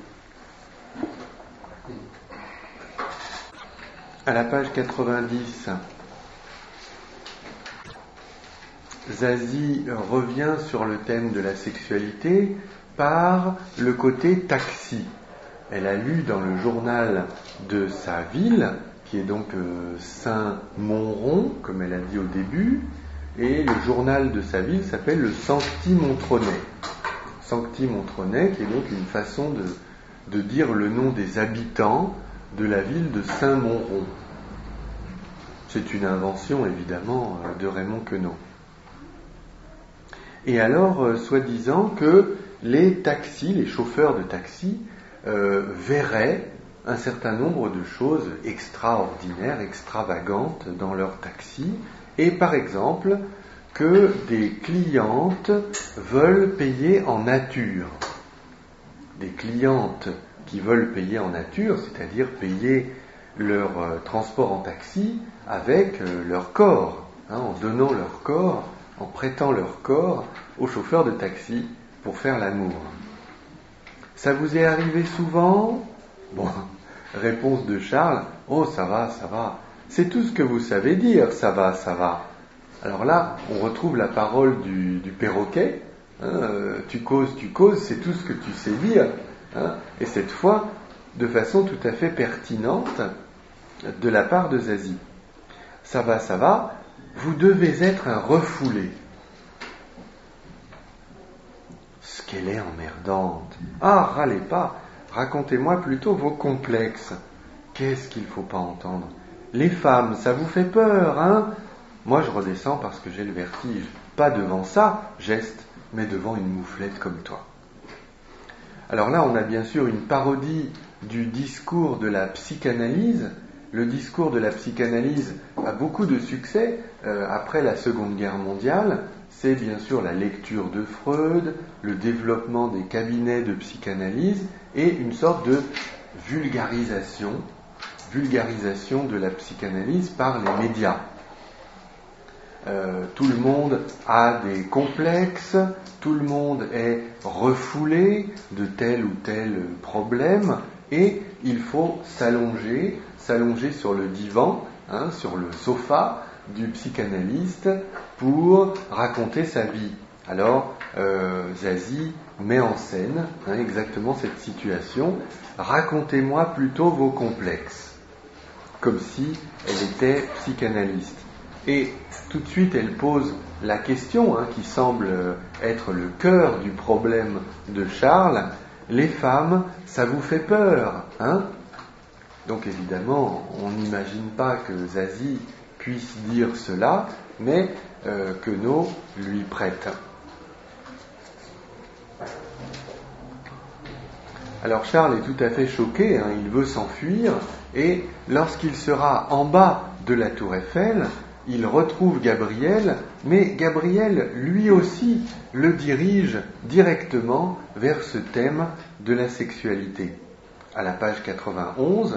À la page quatre-vingt-dix, Zazie revient sur le thème de la sexualité par le côté taxi. Elle a lu dans le journal de sa ville, qui est donc euh, Saint-Montrond, comme elle a dit au début, et le journal de sa ville s'appelle le Sancti-Montronais. Sancti-Montronais, qui est donc une façon de, de dire le nom des habitants de la ville de Saint-Montrond. C'est une invention, évidemment, de Raymond Queneau. Et alors, euh, soi-disant que les taxis, les chauffeurs de taxi, euh, verraient un certain nombre de choses extraordinaires, extravagantes dans leur taxi, et par exemple, que des clientes veulent payer en nature. Des clientes qui veulent payer en nature, c'est-à-dire payer leur euh, transport en taxi avec euh, leur corps, hein, en donnant leur corps, en prêtant leur corps aux chauffeurs de taxi pour faire l'amour. Ça vous est arrivé souvent? Bon, réponse de Charles, oh ça va, ça va. C'est tout ce que vous savez dire, ça va, ça va. Alors là, on retrouve la parole du, du perroquet, hein, euh, tu causes, tu causes, c'est tout ce que tu sais dire. Hein, et cette fois, de façon tout à fait pertinente, de la part de Zazie. Ça va, ça va, vous devez être un refoulé. Ce qu'elle est emmerdante. Ah, râlez pas, racontez-moi plutôt vos complexes. Qu'est-ce qu'il ne faut pas entendre? Les femmes, ça vous fait peur, hein? Moi, je redescends parce que j'ai le vertige. Pas devant ça, geste, mais devant une mouflette comme toi. Alors là, on a bien sûr une parodie du discours de la psychanalyse. Le discours de la psychanalyse a beaucoup de succès euh, après la Seconde Guerre mondiale. C'est bien sûr la lecture de Freud, le développement des cabinets de psychanalyse et une sorte de vulgarisation, vulgarisation de la psychanalyse par les médias. Euh, tout le monde a des complexes, tout le monde est refoulé de tel ou tel problème et il faut s'allonger, s'allonger sur le divan, hein, sur le sofa du psychanalyste pour raconter sa vie. Alors, euh, Zazie met en scène hein, exactement cette situation. Racontez-moi plutôt vos complexes, comme si elle était psychanalyste. Et tout de suite, elle pose la question hein, qui semble être le cœur du problème de Charles. Les femmes, ça vous fait peur, hein? Donc évidemment, on n'imagine pas que Zazie puisse dire cela, mais euh, Queneau lui prête. Alors Charles est tout à fait choqué, hein, il veut s'enfuir, et lorsqu'il sera en bas de la tour Eiffel, il retrouve Gabriel, mais Gabriel, lui aussi, le dirige directement vers ce thème de la sexualité. À la page quatre-vingt-onze,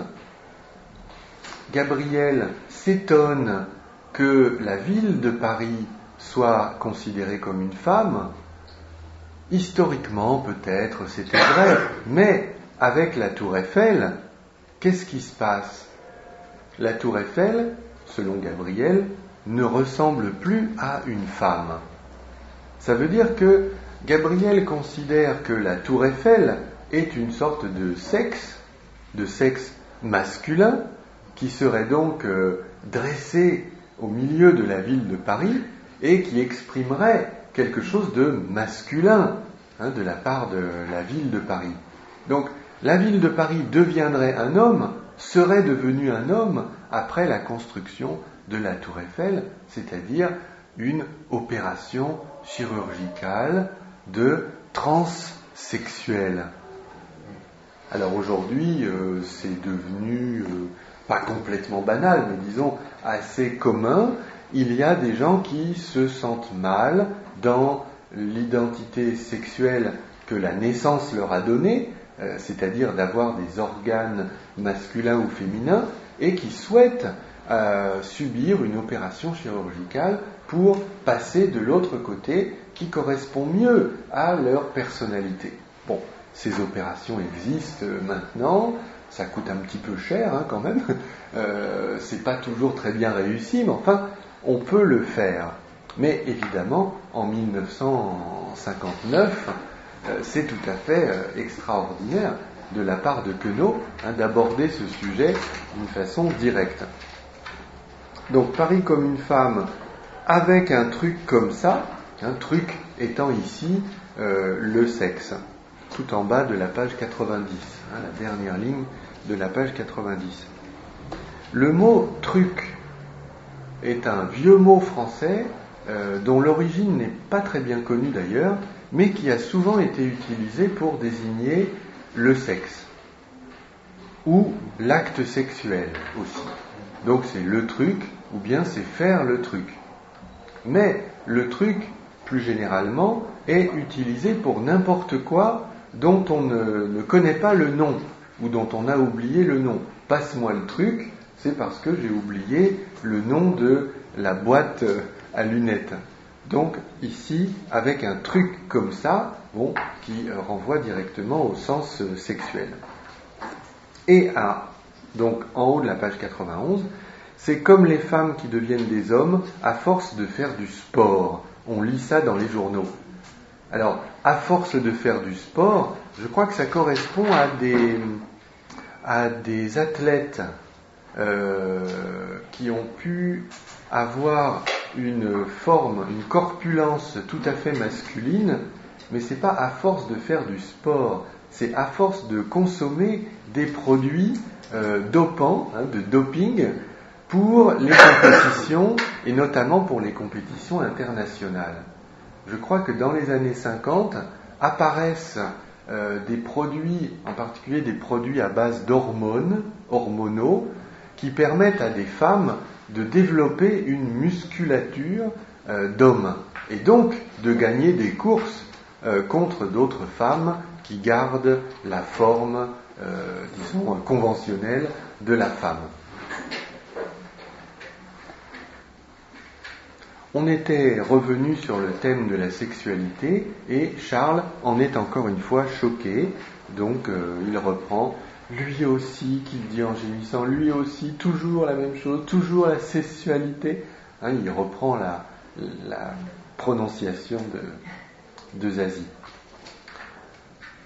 Gabriel s'étonne que la ville de Paris soit considérée comme une femme. Historiquement, peut-être, c'était vrai, mais avec la tour Eiffel, qu'est-ce qui se passe? La tour Eiffel, selon Gabriel, ne ressemble plus à une femme. Ça veut dire que Gabriel considère que la tour Eiffel est une sorte de sexe, de sexe masculin, qui serait donc euh, dressé au milieu de la ville de Paris et qui exprimerait quelque chose de masculin hein, de la part de la ville de Paris. Donc la ville de Paris deviendrait un homme, serait devenue un homme après la construction de la tour Eiffel, c'est-à-dire une opération chirurgicale de transsexuel. Alors aujourd'hui, euh, c'est devenu, euh, pas complètement banal, mais disons assez commun. Il y a des gens qui se sentent mal dans l'identité sexuelle que la naissance leur a donnée, euh, c'est-à-dire d'avoir des organes masculins ou féminins, et qui souhaitent euh, subir une opération chirurgicale pour passer de l'autre côté qui correspond mieux à leur personnalité. Bon, ces opérations existent maintenant, ça coûte un petit peu cher hein, quand même, euh, c'est pas toujours très bien réussi, mais enfin, on peut le faire. Mais évidemment, en mille neuf cent cinquante-neuf, euh, c'est tout à fait euh, extraordinaire de la part de Queneau hein, d'aborder ce sujet d'une façon directe. Donc Paris comme une femme, avec un truc comme ça, un truc étant ici euh, le sexe, tout en bas de la page quatre-vingt-dix, hein, la dernière ligne de la page quatre-vingt-dix. Le mot truc est un vieux mot français euh, dont l'origine n'est pas très bien connue d'ailleurs, mais qui a souvent été utilisé pour désigner le sexe ou l'acte sexuel aussi. Donc c'est le truc ou bien c'est faire le truc. Mais le truc, plus généralement, est utilisé pour n'importe quoi dont on ne, ne connaît pas le nom ou dont on a oublié le nom. Passe-moi le truc, c'est parce que j'ai oublié le nom de la boîte à lunettes. Donc ici, avec un truc comme ça, bon, qui renvoie directement au sens sexuel. Et à, donc en haut de la page quatre-vingt-onze, c'est comme les femmes qui deviennent des hommes à force de faire du sport. On lit ça dans les journaux. Alors, à force de faire du sport, je crois que ça correspond à des, à des athlètes euh, qui ont pu avoir une forme, une corpulence tout à fait masculine, mais c'est pas à force de faire du sport, c'est à force de consommer des produits euh, dopants, hein, de doping, pour les compétitions, et notamment pour les compétitions internationales. Je crois que dans les années cinquante, apparaissent euh, des produits, en particulier des produits à base d'hormones, hormonaux, qui permettent à des femmes de développer une musculature euh, d'homme, et donc de gagner des courses euh, contre d'autres femmes qui gardent la forme, euh, disons, conventionnelle de la femme. On était revenu sur le thème de la sexualité et Charles en est encore une fois choqué, donc euh, il reprend lui aussi, qu'il dit en gémissant, lui aussi, toujours la même chose, toujours la sexualité. Hein, il reprend la, la prononciation de, de Zazie.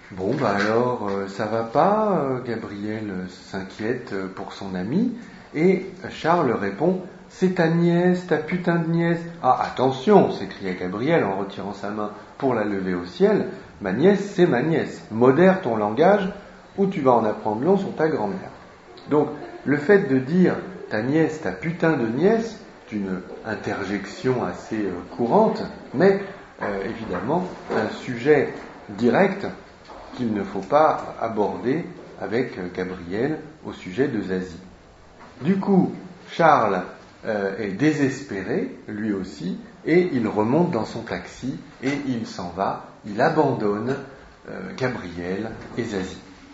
Bon, bah alors, euh, ça va pas, euh, Gabriel s'inquiète pour son ami, et Charles répond, c'est ta nièce, ta putain de nièce. Ah, attention, s'écria Gabriel en retirant sa main pour la lever au ciel, ma nièce, c'est ma nièce, modère ton langage, ou tu vas en apprendre long sur ta grand-mère. Donc, le fait de dire ta nièce, ta putain de nièce, c'est une interjection assez euh, courante, mais euh, évidemment un sujet direct qu'il ne faut pas aborder avec euh, Gabriel au sujet de Zazie. Du coup, Charles euh, est désespéré, lui aussi, et il remonte dans son taxi et il s'en va, il abandonne euh, Gabriel et Zazie.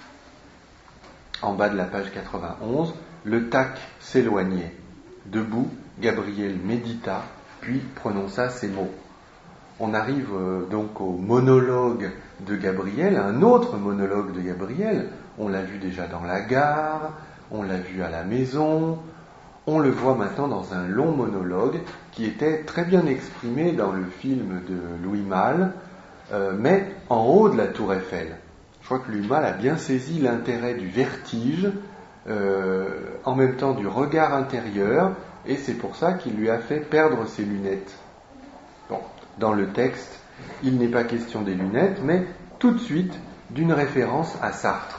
En bas de la page quatre-vingt-onze, le tac s'éloignait. Debout, Gabriel médita, puis prononça ces mots. On arrive euh, donc au monologue de Gabriel, un autre monologue de Gabriel. On l'a vu déjà dans la gare, on l'a vu à la maison, on le voit maintenant dans un long monologue qui était très bien exprimé dans le film de Louis Malle, euh, mais en haut de la tour Eiffel. Je crois que Louis Malle a bien saisi l'intérêt du vertige, euh, en même temps du regard intérieur, et c'est pour ça qu'il lui a fait perdre ses lunettes. Bon, dans le texte, il n'est pas question des lunettes, mais tout de suite d'une référence à Sartre.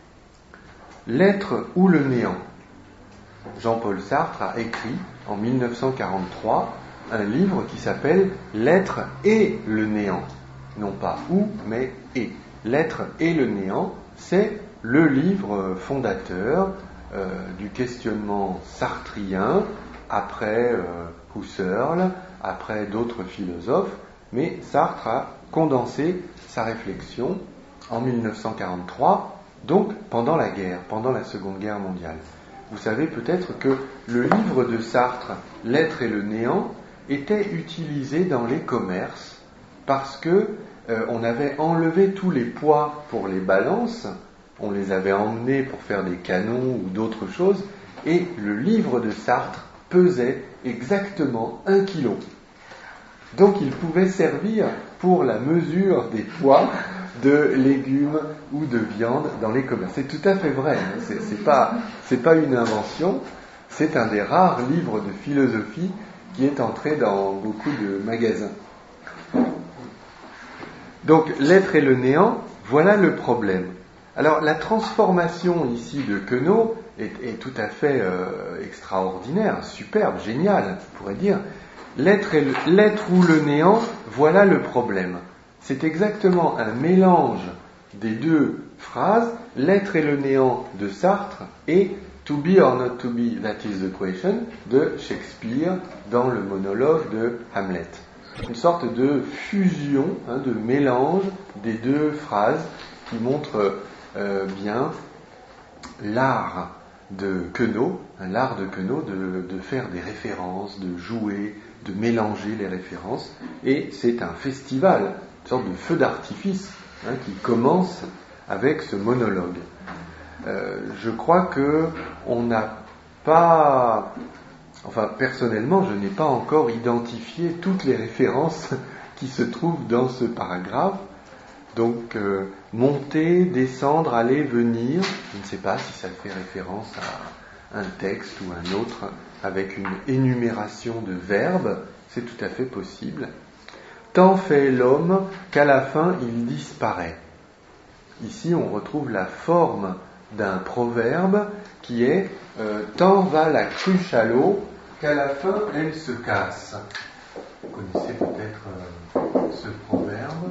L'être ou le néant. Jean-Paul Sartre a écrit en dix-neuf cent quarante-trois un livre qui s'appelle L'être et le néant. Non pas ou, mais et. L'être et le néant, c'est le livre fondateur euh, du questionnement sartrien, après euh, Husserl, après d'autres philosophes, mais Sartre a condensé sa réflexion en dix-neuf cent quarante-trois, donc pendant la guerre, pendant la Seconde Guerre mondiale. Vous savez peut-être que le livre de Sartre, L'être et le néant, était utilisé dans les commerces parce que euh, on avait enlevé tous les poids pour les balances, on les avait emmenés pour faire des canons ou d'autres choses, et le livre de Sartre pesait exactement un kilo. Donc il pouvait servir pour la mesure des poids de légumes ou de viande dans les commerces. C'est tout à fait vrai, hein. c'est, c'est pas, c'est pas une invention, c'est un des rares livres de philosophie qui est entré dans beaucoup de magasins. Donc l'être et le néant, voilà le problème. Alors la transformation ici de Queneau est, est tout à fait euh, extraordinaire, superbe, géniale, on pourrait dire. L'être, et le, l'être ou le néant, voilà le problème. C'est exactement un mélange des deux phrases, l'être et le néant de Sartre et to be or not to be, that is the question, de Shakespeare dans le monologue de Hamlet. Une sorte de fusion, hein, de mélange des deux phrases qui montre euh, bien l'art de Queneau, hein, l'art de Queneau de, de faire des références, de jouer, de mélanger les références, et c'est un festival, une sorte de feu d'artifice hein, qui commence avec ce monologue. Euh, je crois que on n'a pas, enfin personnellement, je n'ai pas encore identifié toutes les références qui se trouvent dans ce paragraphe. Donc euh, monter, descendre, aller, venir, je ne sais pas si ça fait référence à un texte ou un autre avec une énumération de verbes, c'est tout à fait possible. Tant fait l'homme qu'à la fin il disparaît. Ici on retrouve la forme d'un proverbe qui est euh, tant va la cruche à l'eau qu'à la fin elle se casse. Vous connaissez peut-être euh, ce proverbe.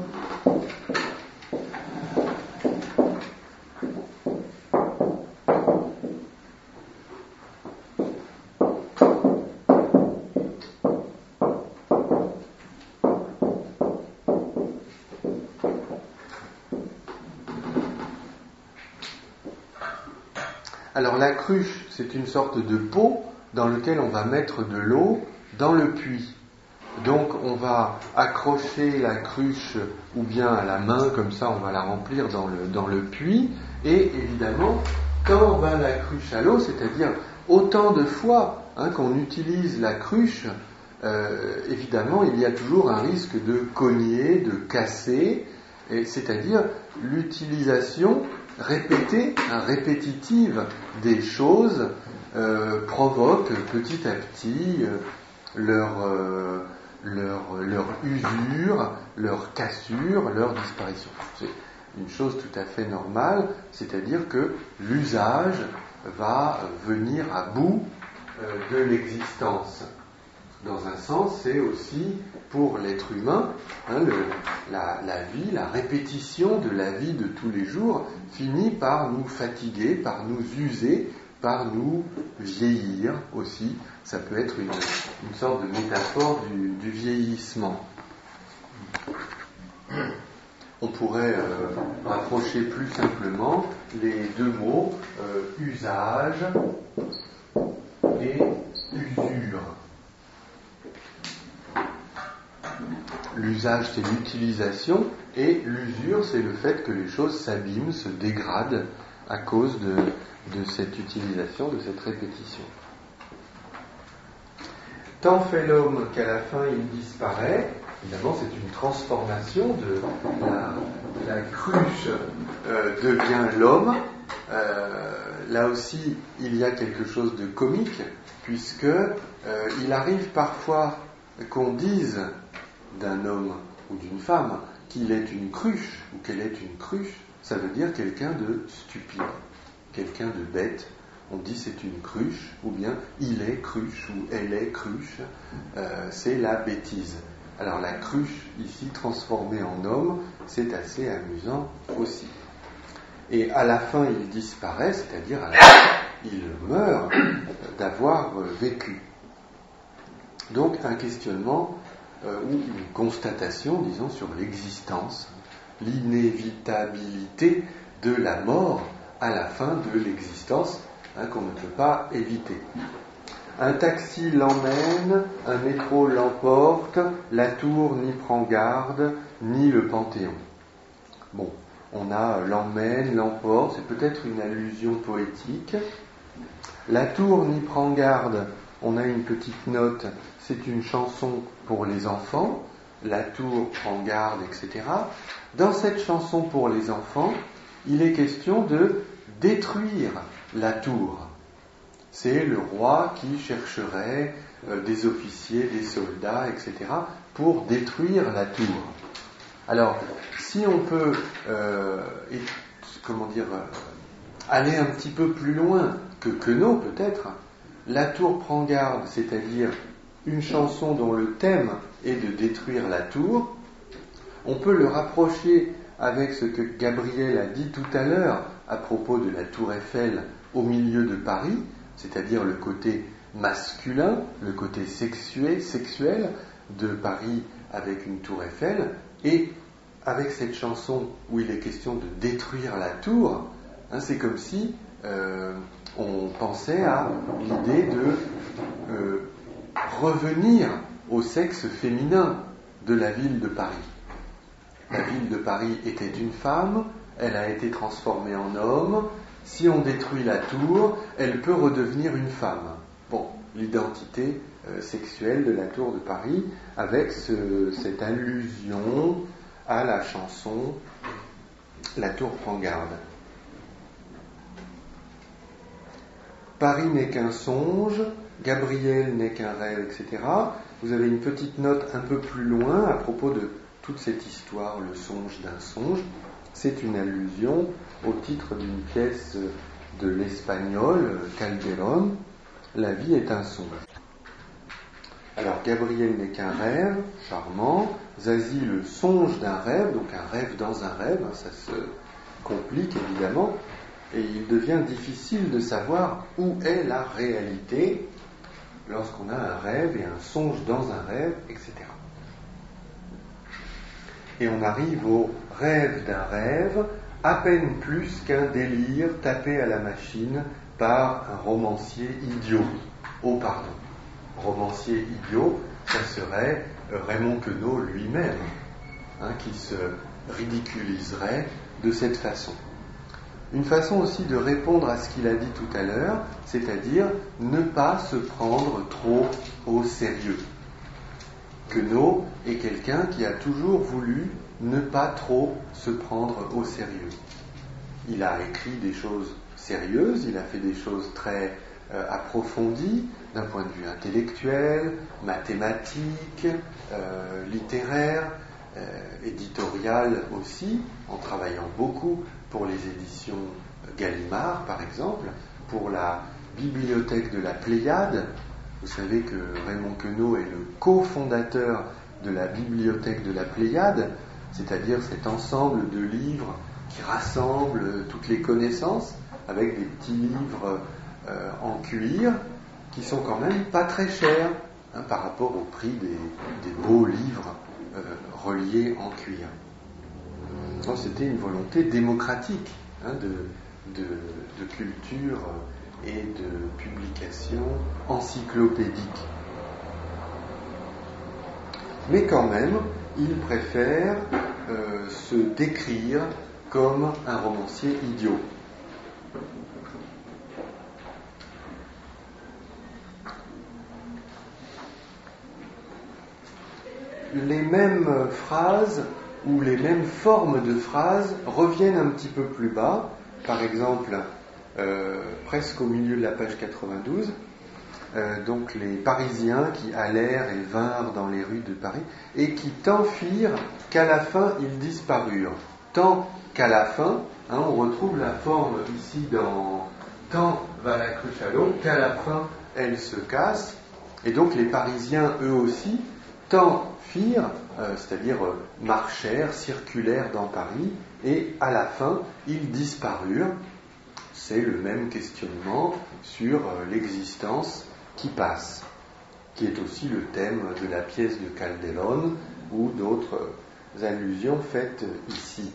Alors la cruche, c'est une sorte de pot dans lequel on va mettre de l'eau dans le puits. Donc on va accrocher la cruche ou bien à la main, comme ça on va la remplir dans le, dans le puits. Et évidemment, quand va la cruche à l'eau, c'est-à-dire autant de fois hein, qu'on utilise la cruche, euh, évidemment il y a toujours un risque de cogner, de casser. et c'est-à-dire l'utilisation répétée, hein, répétitive des choses euh, provoque petit à petit euh, leur, euh, leur, leur usure, leur cassure, leur disparition. C'est une chose tout à fait normale, c'est-à-dire que l'usage va venir à bout euh, de l'existence. Dans un sens, c'est aussi pour l'être humain, hein, le, la, la vie, la répétition de la vie de tous les jours finit par nous fatiguer, par nous user, par nous vieillir aussi. Ça peut être une, une sorte de métaphore du, du vieillissement. On pourrait euh, rapprocher plus simplement les deux mots euh, usage et usure. L'usage, c'est l'utilisation, et l'usure, c'est le fait que les choses s'abîment, se dégradent à cause de, de cette utilisation, de cette répétition. Tant fait l'homme qu'à la fin il disparaît. Évidemment, c'est une transformation de la, la cruche euh, devient l'homme. Euh, là aussi, il y a quelque chose de comique, puisque euh, il arrive parfois qu'on dise d'un homme ou d'une femme qu'il est une cruche ou qu'elle est une cruche. Ça veut dire quelqu'un de stupide, quelqu'un de bête. On dit c'est une cruche, ou bien il est cruche ou elle est cruche. Euh, c'est la bêtise. Alors la cruche, ici, transformée en homme, c'est assez amusant aussi. Et à la fin, il disparaît, c'est-à-dire à la fin, il meurt d'avoir vécu. Donc un questionnement euh, ou une constatation, disons, sur l'existence, l'inévitabilité de la mort à la fin de l'existence, hein, qu'on ne peut pas éviter. Un taxi l'emmène, un métro l'emporte, la tour n'y prend garde, ni le Panthéon. Bon, on a l'emmène, l'emporte, c'est peut-être une allusion poétique. La tour n'y prend garde, on a une petite note, c'est une chanson pour les enfants. La tour prend garde, et cetera. Dans cette chanson pour les enfants, il est question de détruire la tour. C'est le roi qui chercherait euh, des officiers, des soldats, et cetera, pour détruire la tour. Alors, si on peut, euh, et, comment dire, euh, aller un petit peu plus loin que Queneau, peut-être, la tour prend garde, c'est-à-dire une chanson dont le thème est de détruire la tour, on peut le rapprocher avec ce que Gabriel a dit tout à l'heure à propos de la tour Eiffel au milieu de Paris, c'est-à-dire le côté masculin, le côté sexué, sexuel de Paris avec une tour Eiffel, et avec cette chanson où il est question de détruire la tour, hein, c'est comme si euh, on pensait à l'idée de euh, revenir au sexe féminin de la ville de Paris. La ville de Paris était une femme, elle a été transformée en homme. Si on détruit la tour, elle peut redevenir une femme. Bon, l'identité euh, sexuelle de la tour de Paris, avec ce, cette allusion à la chanson « La tour prend garde ». Paris n'est qu'un songe, Gabriel n'est qu'un rêve, et cetera. Vous avez une petite note un peu plus loin à propos de toute cette histoire, le songe d'un songe. C'est une allusion au titre d'une pièce de l'espagnol Calderón, La vie est un songe. Alors Gabriel n'est qu'un rêve, charmant. Zazie, le songe d'un rêve, donc un rêve dans un rêve, ça se complique évidemment, et il devient difficile de savoir où est la réalité lorsqu'on a un rêve et un songe dans un rêve, et cetera. Et on arrive au rêve d'un rêve, à peine plus qu'un délire tapé à la machine par un romancier idiot. Oh pardon, romancier idiot, ça serait Raymond Queneau lui-même, hein, qui se ridiculiserait de cette façon. Une façon aussi de répondre à ce qu'il a dit tout à l'heure, c'est-à-dire ne pas se prendre trop au sérieux. Queneau est quelqu'un qui a toujours voulu ne pas trop se prendre au sérieux. Il a écrit des choses sérieuses, il a fait des choses très euh, approfondies d'un point de vue intellectuel, mathématique, euh, littéraire, euh, éditorial aussi, en travaillant beaucoup pour les éditions Gallimard par exemple, pour la bibliothèque de la Pléiade. Vous savez que Raymond Queneau est le cofondateur de la bibliothèque de la Pléiade, c'est-à-dire cet ensemble de livres qui rassemblent toutes les connaissances avec des petits livres euh, en cuir qui sont quand même pas très chers hein, par rapport au prix des, des beaux livres euh, reliés en cuir. Donc, c'était une volonté démocratique hein, de, de, de culture et de publication encyclopédique. Mais quand même, il préfère euh, se décrire comme un romancier idiot. Les mêmes phrases ou les mêmes formes de phrases reviennent un petit peu plus bas. Par exemple, euh, presque au milieu de la page quatre-vingt-douze, euh, donc les Parisiens qui allèrent et vinrent dans les rues de Paris et qui tant firent qu'à la fin ils disparurent. Tant qu'à la fin, hein, on retrouve la forme ici dans tant va la cruche à l'eau, qu'à la fin elle se casse. Et donc les Parisiens eux aussi, tant firent, euh, c'est-à-dire euh, marchèrent, circulèrent dans Paris, et à la fin, ils disparurent. C'est le même questionnement sur euh, l'existence qui passe, qui est aussi le thème de la pièce de Calderón ou d'autres euh, allusions faites ici.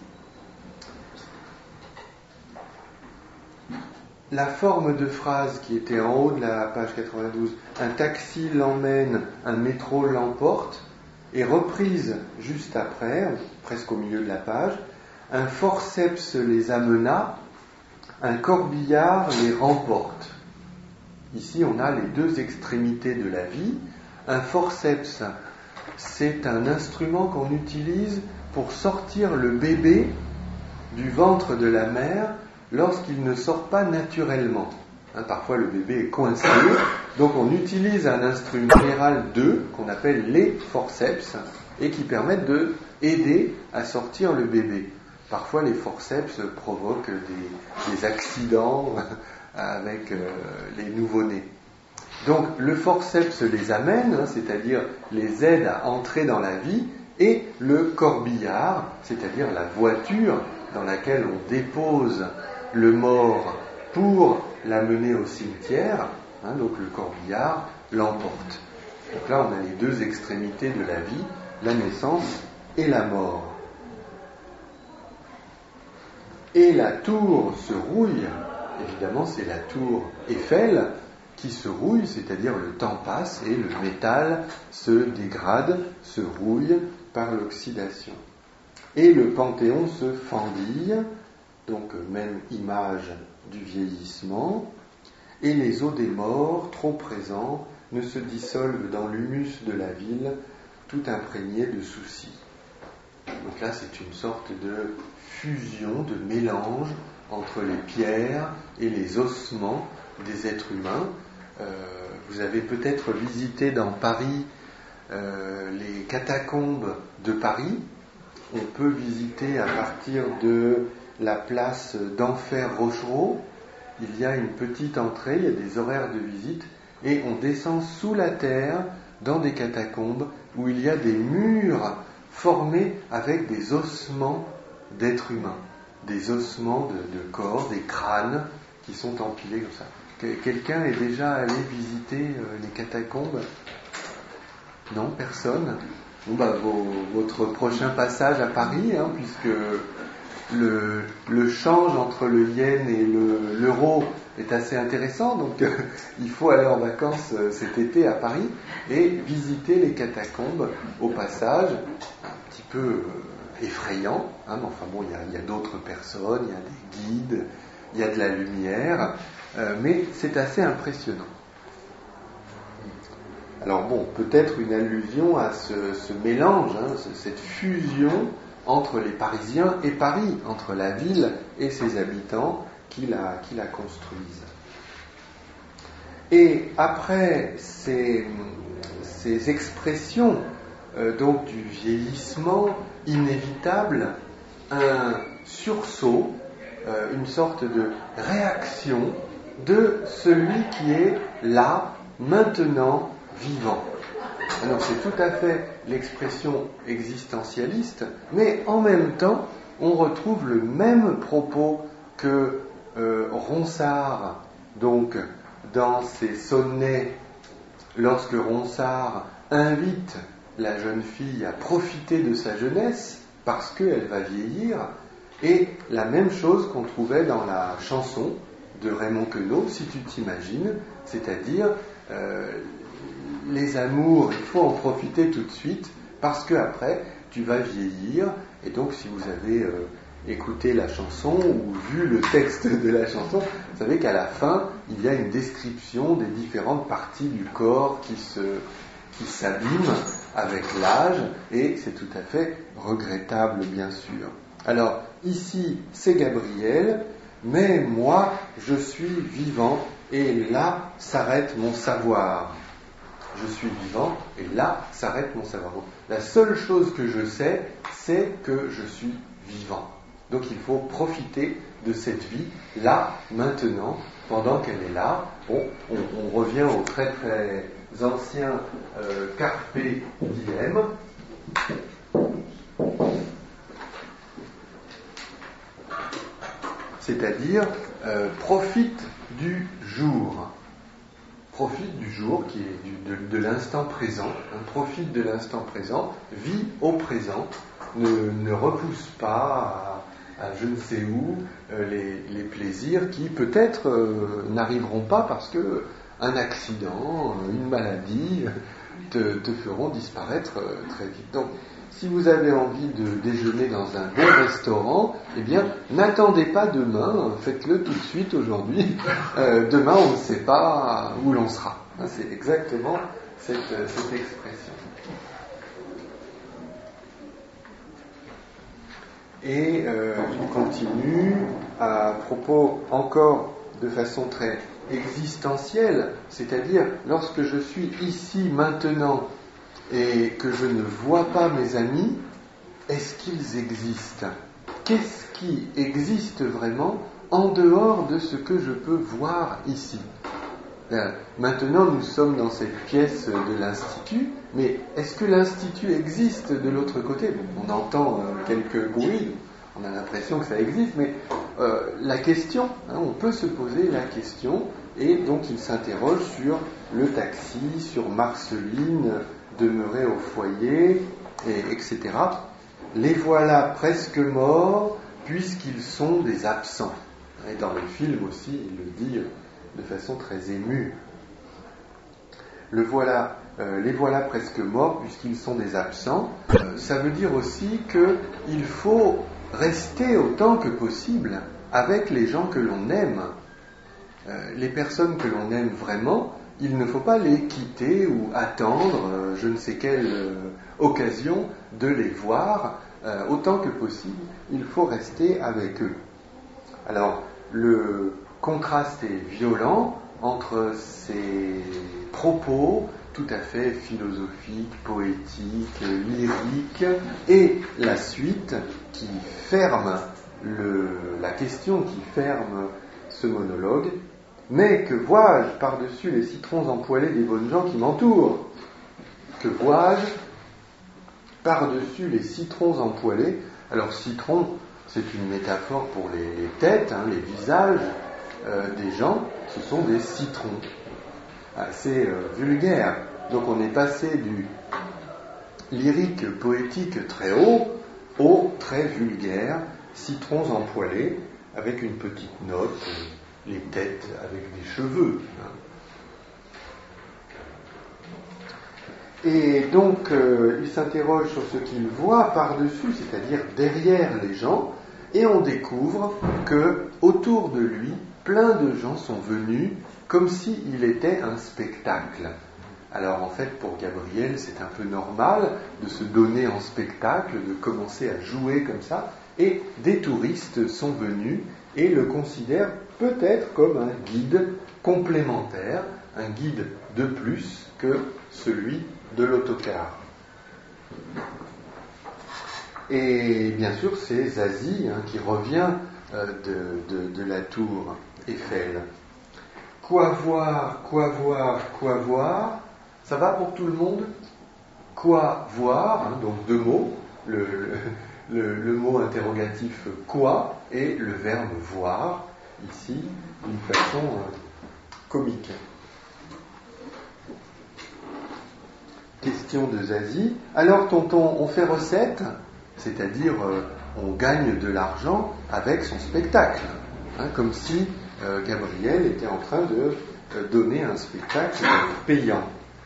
La forme de phrase qui était en haut de la page quatre-vingt-douze, un taxi l'emmène, un métro l'emporte, est reprise juste après, presque au milieu de la page. Un forceps les amena, un corbillard les remporte. Ici, on a les deux extrémités de la vie. Un forceps, c'est un instrument qu'on utilise pour sortir le bébé du ventre de la mère lorsqu'il ne sort pas naturellement. Hein, parfois le bébé est coincé, donc on utilise un instrument général deux qu'on appelle les forceps et qui permettent de aider à sortir le bébé. Parfois les forceps provoquent des, des accidents avec euh, les nouveau-nés. Donc le forceps les amène, hein, c'est-à-dire les aide à entrer dans la vie, et le corbillard, c'est-à-dire la voiture dans laquelle on dépose le mort pour l'amener au cimetière, hein, donc le corbillard l'emporte. Donc là on a les deux extrémités de la vie, la naissance et la mort. Et la tour se rouille, évidemment c'est la tour Eiffel qui se rouille, c'est-à-dire le temps passe et le métal se dégrade, se rouille par l'oxydation. Et le Panthéon se fendille, donc même image du vieillissement, et les os des morts, trop présents, ne se dissolvent dans l'humus de la ville, tout imprégné de soucis. Donc là, c'est une sorte de fusion, de mélange entre les pierres et les ossements des êtres humains. Euh, vous avez peut-être visité dans Paris euh, les catacombes de Paris. On peut visiter à partir de la place d'Enfer Rochereau. Il y a une petite entrée, il y a des horaires de visite, et on descend sous la terre dans des catacombes où il y a des murs formés avec des ossements d'êtres humains, des ossements de, de corps, des crânes qui sont empilés comme ça. Quelqu'un est déjà allé visiter euh, les catacombes ? Non, personne. Bon, bah, vos, votre prochain passage à Paris, hein, puisque le, le change entre le yen et le, l'euro est assez intéressant, donc euh, il faut aller en vacances euh, cet été à Paris et visiter les catacombes au passage, un petit peu euh, effrayant, hein, mais enfin bon, il y a, il y a d'autres personnes, il y a des guides, il y a de la lumière, euh, mais c'est assez impressionnant. Alors bon, peut-être une allusion à ce, ce mélange, hein, cette fusion entre les Parisiens et Paris, entre la ville et ses habitants qui la, qui la construisent. Et après ces, ces expressions euh, donc du vieillissement inévitable, un sursaut, euh, une sorte de réaction de celui qui est là, maintenant, vivant. Alors c'est tout à fait l'expression existentialiste, mais en même temps, on retrouve le même propos que euh, Ronsard, donc dans ses sonnets, lorsque Ronsard invite la jeune fille à profiter de sa jeunesse parce qu'elle va vieillir, et la même chose qu'on trouvait dans la chanson de Raymond Queneau, si tu t'imagines, c'est-à-dire euh, les amours, il faut en profiter tout de suite parce qu'après tu vas vieillir. Et donc si vous avez euh, écouté la chanson ou vu le texte de la chanson, vous savez qu'à la fin il y a une description des différentes parties du corps qui se qui s'abîment avec l'âge, et c'est tout à fait regrettable bien sûr. Alors ici c'est Gabriel, mais moi je suis vivant et là s'arrête mon savoir. Je suis vivant et là s'arrête mon savoir. La seule chose que je sais, c'est que je suis vivant. Donc il faut profiter de cette vie là, maintenant, pendant qu'elle est là. Bon, on, on revient au très très ancien euh, Carpe Diem. C'est-à-dire euh, profite du jour. Profite du jour qui est du, de, de l'instant présent. Hein, profite de l'instant présent. Vis au présent. Ne, ne repousse pas à, à je ne sais où euh, les, les plaisirs qui peut-être euh, n'arriveront pas parce que un accident, une maladie te, te feront disparaître euh, très vite. Donc, si vous avez envie de déjeuner dans un bon restaurant, eh bien, n'attendez pas demain, faites-le tout de suite aujourd'hui. Euh, demain, on ne sait pas où l'on sera. Hein, c'est exactement cette, cette expression. Et euh, il continue à propos encore de façon très existentielle, c'est-à-dire lorsque je suis ici maintenant et que je ne vois pas mes amis, est-ce qu'ils existent ? Qu'est-ce qui existe vraiment en dehors de ce que je peux voir ici ? euh, Maintenant, nous sommes dans cette pièce de l'Institut, mais est-ce que l'Institut existe de l'autre côté ? Bon, on entend euh, quelques bruits, on a l'impression que ça existe, mais euh, la question, hein, on peut se poser la question, et donc il s'interroge sur le taxi, sur Marceline, demeurée au foyer, et, etc. Les voilà presque morts, puisqu'ils sont des absents. Et dans le film aussi, il le dit de façon très émue. Le voilà, euh, les voilà presque morts, puisqu'ils sont des absents. Euh, ça veut dire aussi qu'il faut rester autant que possible avec les gens que l'on aime. Euh, les personnes que l'on aime vraiment, il ne faut pas les quitter ou attendre euh, je ne sais quelle euh, occasion de les voir. Euh, autant que possible, il faut rester avec eux. Alors, le contraste est violent entre ces propos tout à fait philosophiques, poétiques, lyriques, et la suite qui ferme le, la question, qui ferme ce monologue. Mais que vois-je par-dessus les citrons empoilés des bonnes gens qui m'entourent ? Que vois-je par-dessus les citrons empoilés ? Alors citron, c'est une métaphore pour les, les têtes, hein, les visages euh, des gens, ce sont des citrons. Assez euh, vulgaire. Donc on est passé du lyrique poétique très haut au très vulgaire, citrons empoilés, avec une petite note, les têtes avec des cheveux. Et donc, euh, il s'interroge sur ce qu'il voit par-dessus, c'est-à-dire derrière les gens, et on découvre que autour de lui, plein de gens sont venus comme s'il était un spectacle. Alors en fait, pour Gabriel, c'est un peu normal de se donner en spectacle, de commencer à jouer comme ça, et des touristes sont venus et le considèrent peut-être comme un guide complémentaire, un guide de plus que celui de l'autocar. Et bien sûr, c'est Zazie hein, qui revient euh, de, de, de la tour Eiffel. Quoi voir, quoi voir, quoi voir? Ça va pour tout le monde? Quoi voir, hein, donc deux mots, le, le, le, le mot interrogatif quoi et le verbe voir, ici, d'une façon euh, comique. Question de Zazie. Alors tonton, on fait recette? C'est-à-dire euh, on gagne de l'argent avec son spectacle, hein, comme si euh, Gabriel était en train de euh, donner un spectacle payant.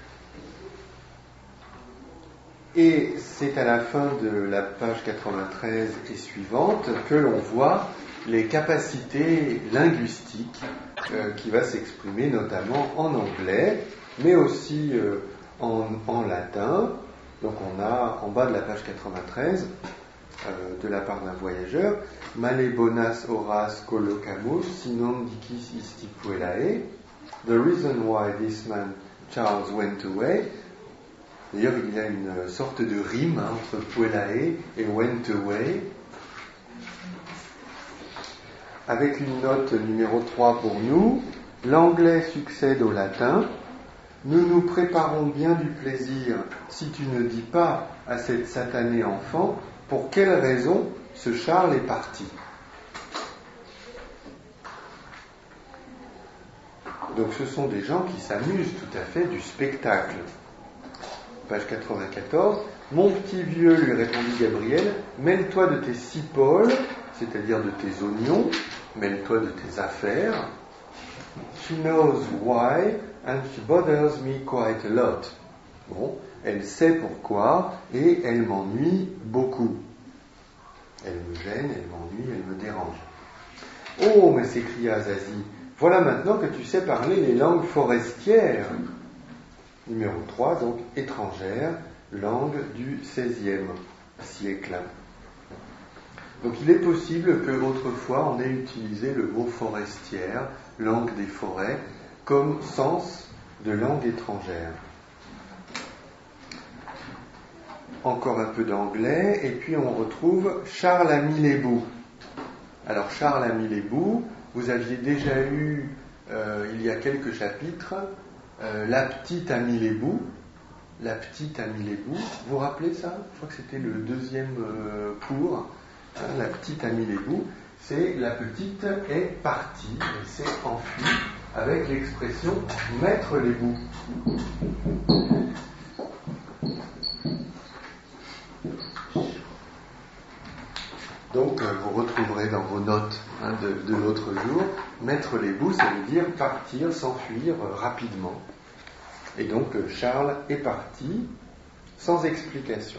Et c'est à la fin de la page quatre-vingt-treize et suivante que l'on voit les capacités linguistiques euh, qui va s'exprimer notamment en anglais, mais aussi euh, en, en latin. Donc on a en bas de la page quatre-vingt-treize, euh, de la part d'un voyageur, Male bonas horas collocamus, si non dicis isti puellae. The reason why this man Charles went away. D'ailleurs, il y a une sorte de rime hein, entre puellae et went away. Avec une note numéro trois pour nous, l'anglais succède au latin. Nous nous préparons bien du plaisir si tu ne dis pas à cette satanée enfant pour quelle raison ce Charles est parti. Donc ce sont des gens qui s'amusent tout à fait du spectacle. Page quatre-vingt-quatorze. Mon petit vieux, lui répondit Gabriel, mêle-toi de tes cipolles, c'est-à-dire de tes oignons, mêle-toi de tes affaires. She knows why and she bothers me quite a lot. Bon, elle sait pourquoi et elle m'ennuie beaucoup. Elle me gêne, elle m'ennuie, elle me dérange. Oh, mais s'écria Zazie, voilà maintenant que tu sais parler les langues forestières. Numéro trois, donc étrangère, langue du seizième siècle. Donc il est possible qu'autrefois on ait utilisé le mot forestière, langue des forêts, comme sens de langue étrangère. Encore un peu d'anglais, et puis on retrouve Charles a mis les bouts. Alors Charles a mis les bouts, vous aviez déjà eu, euh, il y a quelques chapitres, euh, la petite a mis les bouts. La petite a mis les bouts. Vous vous rappelez ça? Je crois que c'était le deuxième euh, cours. Hein, la petite a mis les bouts. C'est la petite est partie, elle s'est enfuie, avec l'expression mettre les bouts. Donc euh, vous retrouverez dans vos notes hein, de, de l'autre jour, mettre les bouts, ça veut dire partir, s'enfuir euh, rapidement. Et donc euh, Charles est parti sans explication.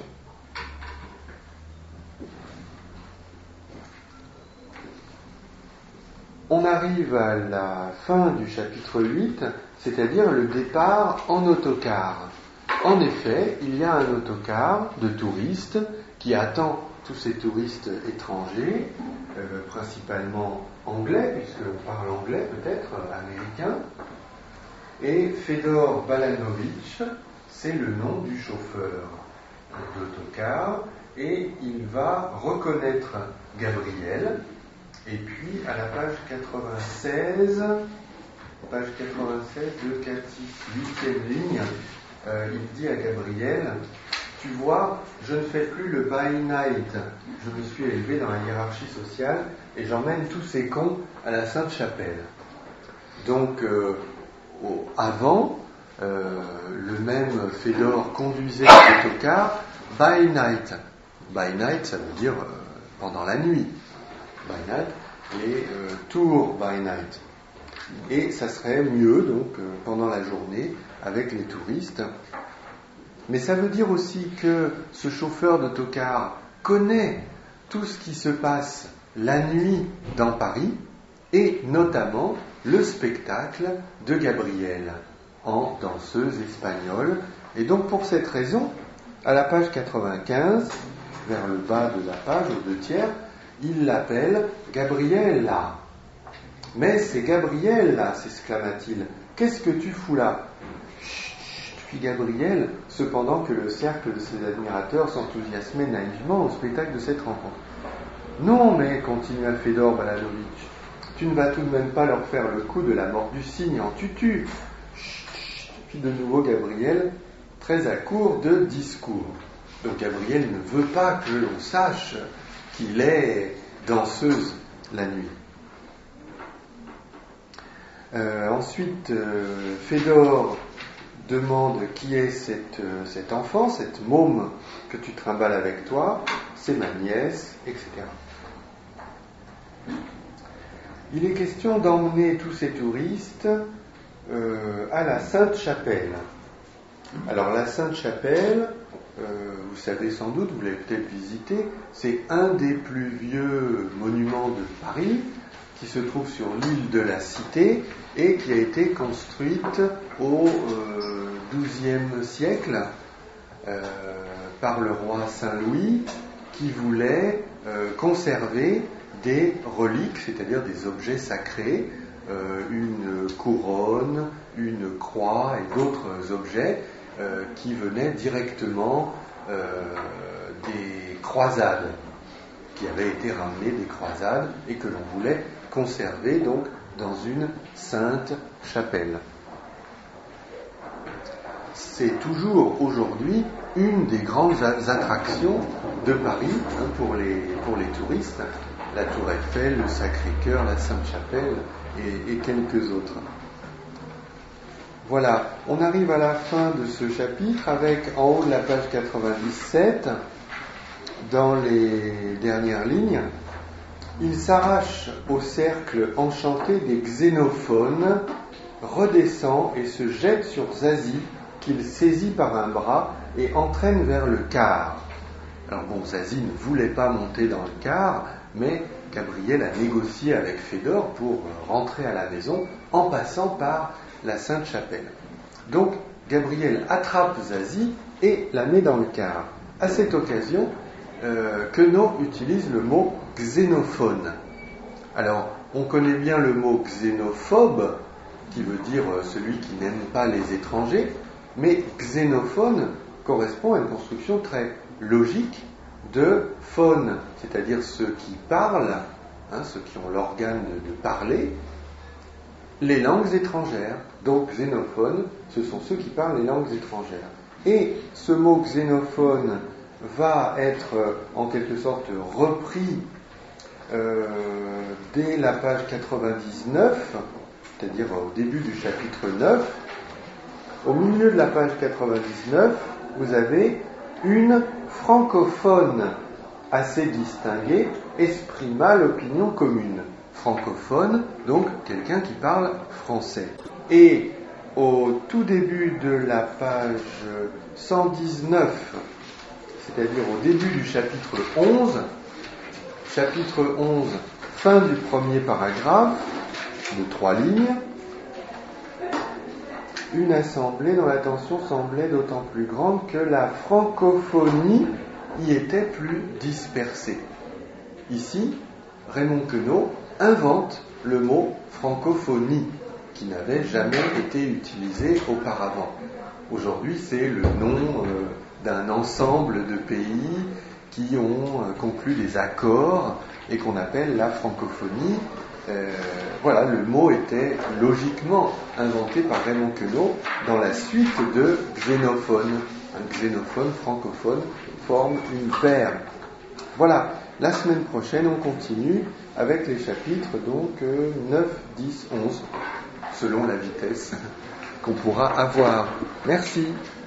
On arrive à la fin du chapitre huit, c'est-à-dire le départ en autocar. En effet, il y a un autocar de touristes qui attend tous ces touristes étrangers, euh, principalement anglais, puisqu'on parle anglais peut-être, américain. Et Fedor Balanovitch, c'est le nom du chauffeur de l'autocar, et il va reconnaître Gabriel. Et puis à la page quatre-vingt-seize, page quatre-vingt-seize, deux, quatre, six, huitième ligne, euh, il dit à Gabriel, tu vois, je ne fais plus le by night. Je me suis élevé dans la hiérarchie sociale et j'emmène tous ces cons à la Sainte-Chapelle. Donc, euh, au, avant, euh, le même Fedor conduisait l'autocar by night. By night, ça veut dire euh, pendant la nuit. By night et euh, tour by night. Et ça serait mieux, donc, euh, pendant la journée, avec les touristes. Mais ça veut dire aussi que ce chauffeur d'autocar connaît tout ce qui se passe la nuit dans Paris, et notamment le spectacle de Gabriel. en danseuse espagnole. Et donc pour cette raison, à la page quatre-vingt-quinze, vers le bas de la page, aux deux tiers, il l'appelle Gabriella. Mais c'est Gabriella, s'exclama-t-il. Qu'est-ce que tu fous là? Chut, chut, fit Gabriel, cependant que le cercle de ses admirateurs s'enthousiasmait naïvement au spectacle de cette rencontre. Non, mais, continua Fédor Balanovitch, tu ne vas tout de même pas leur faire le coup de la mort du cygne en tutu. Chut, chut, fit de nouveau Gabriel, très à court de discours. Donc Gabriel ne veut pas que l'on sache qu'il est danseuse la nuit. Euh, ensuite, euh, Fédor demande qui est cette, euh, cet enfant, cette môme que tu trimbales avec toi, c'est ma nièce, et cetera. Il est question d'emmener tous ces touristes euh, à la Sainte-Chapelle. Alors la Sainte-Chapelle, euh, vous savez sans doute, vous l'avez peut-être visité, c'est un des plus vieux monuments de Paris, qui se trouve sur l'île de la Cité et qui a été construite au euh, douzième siècle euh, par le roi Saint-Louis qui voulait euh, conserver des reliques, c'est-à-dire des objets sacrés, euh, une couronne, une croix et d'autres objets euh, qui venaient directement euh, des croisades, qui avaient été ramenés des croisades et que l'on voulait conserver donc dans une sainte chapelle. C'est toujours aujourd'hui une des grandes attractions de Paris hein, pour, les, pour les touristes, la Tour Eiffel, le Sacré-Cœur, la Sainte-Chapelle et, et quelques autres. Voilà, on arrive à la fin de ce chapitre avec en haut de la page quatre-vingt-dix-sept, dans les dernières lignes, il s'arrache au cercle enchanté des xénophones, redescend et se jette sur Zazie, qu'il saisit par un bras et entraîne vers le car. Alors bon, Zazie ne voulait pas monter dans le car, mais Gabriel a négocié avec Fédor pour rentrer à la maison en passant par la Sainte-Chapelle. Donc, Gabriel attrape Zazie et la met dans le car. À cette occasion, euh, Queneau utilise le mot xénophone. Alors, on connaît bien le mot xénophobe, qui veut dire celui qui n'aime pas les étrangers, mais xénophone correspond à une construction très logique de phone, c'est-à-dire ceux qui parlent, hein, ceux qui ont l'organe de parler, les langues étrangères. Donc xénophone, ce sont ceux qui parlent les langues étrangères. Et ce mot xénophone va être en quelque sorte repris euh, dès la page quatre-vingt-dix-neuf, c'est-à-dire au début du chapitre neuf. Au milieu de la page quatre-vingt-dix-neuf, vous avez une francophone assez distinguée exprima l'opinion commune. Francophone, donc quelqu'un qui parle français. Et au tout début de la page cent dix-neuf, c'est-à-dire au début du chapitre onze, chapitre onze, fin du premier paragraphe, de trois lignes, une assemblée dont l'attention semblait d'autant plus grande que la francophonie y était plus dispersée. Ici, Raymond Queneau invente le mot francophonie, qui n'avait jamais été utilisé auparavant. Aujourd'hui, c'est le nom euh, d'un ensemble de pays qui ont euh, conclu des accords et qu'on appelle la francophonie. Euh, voilà, le mot était logiquement inventé par Raymond Queneau dans la suite de xénophone. Un xénophone, francophone, forme une paire. Voilà, la semaine prochaine, on continue avec les chapitres donc euh, neuf, dix, onze, selon la vitesse qu'on pourra avoir. Merci.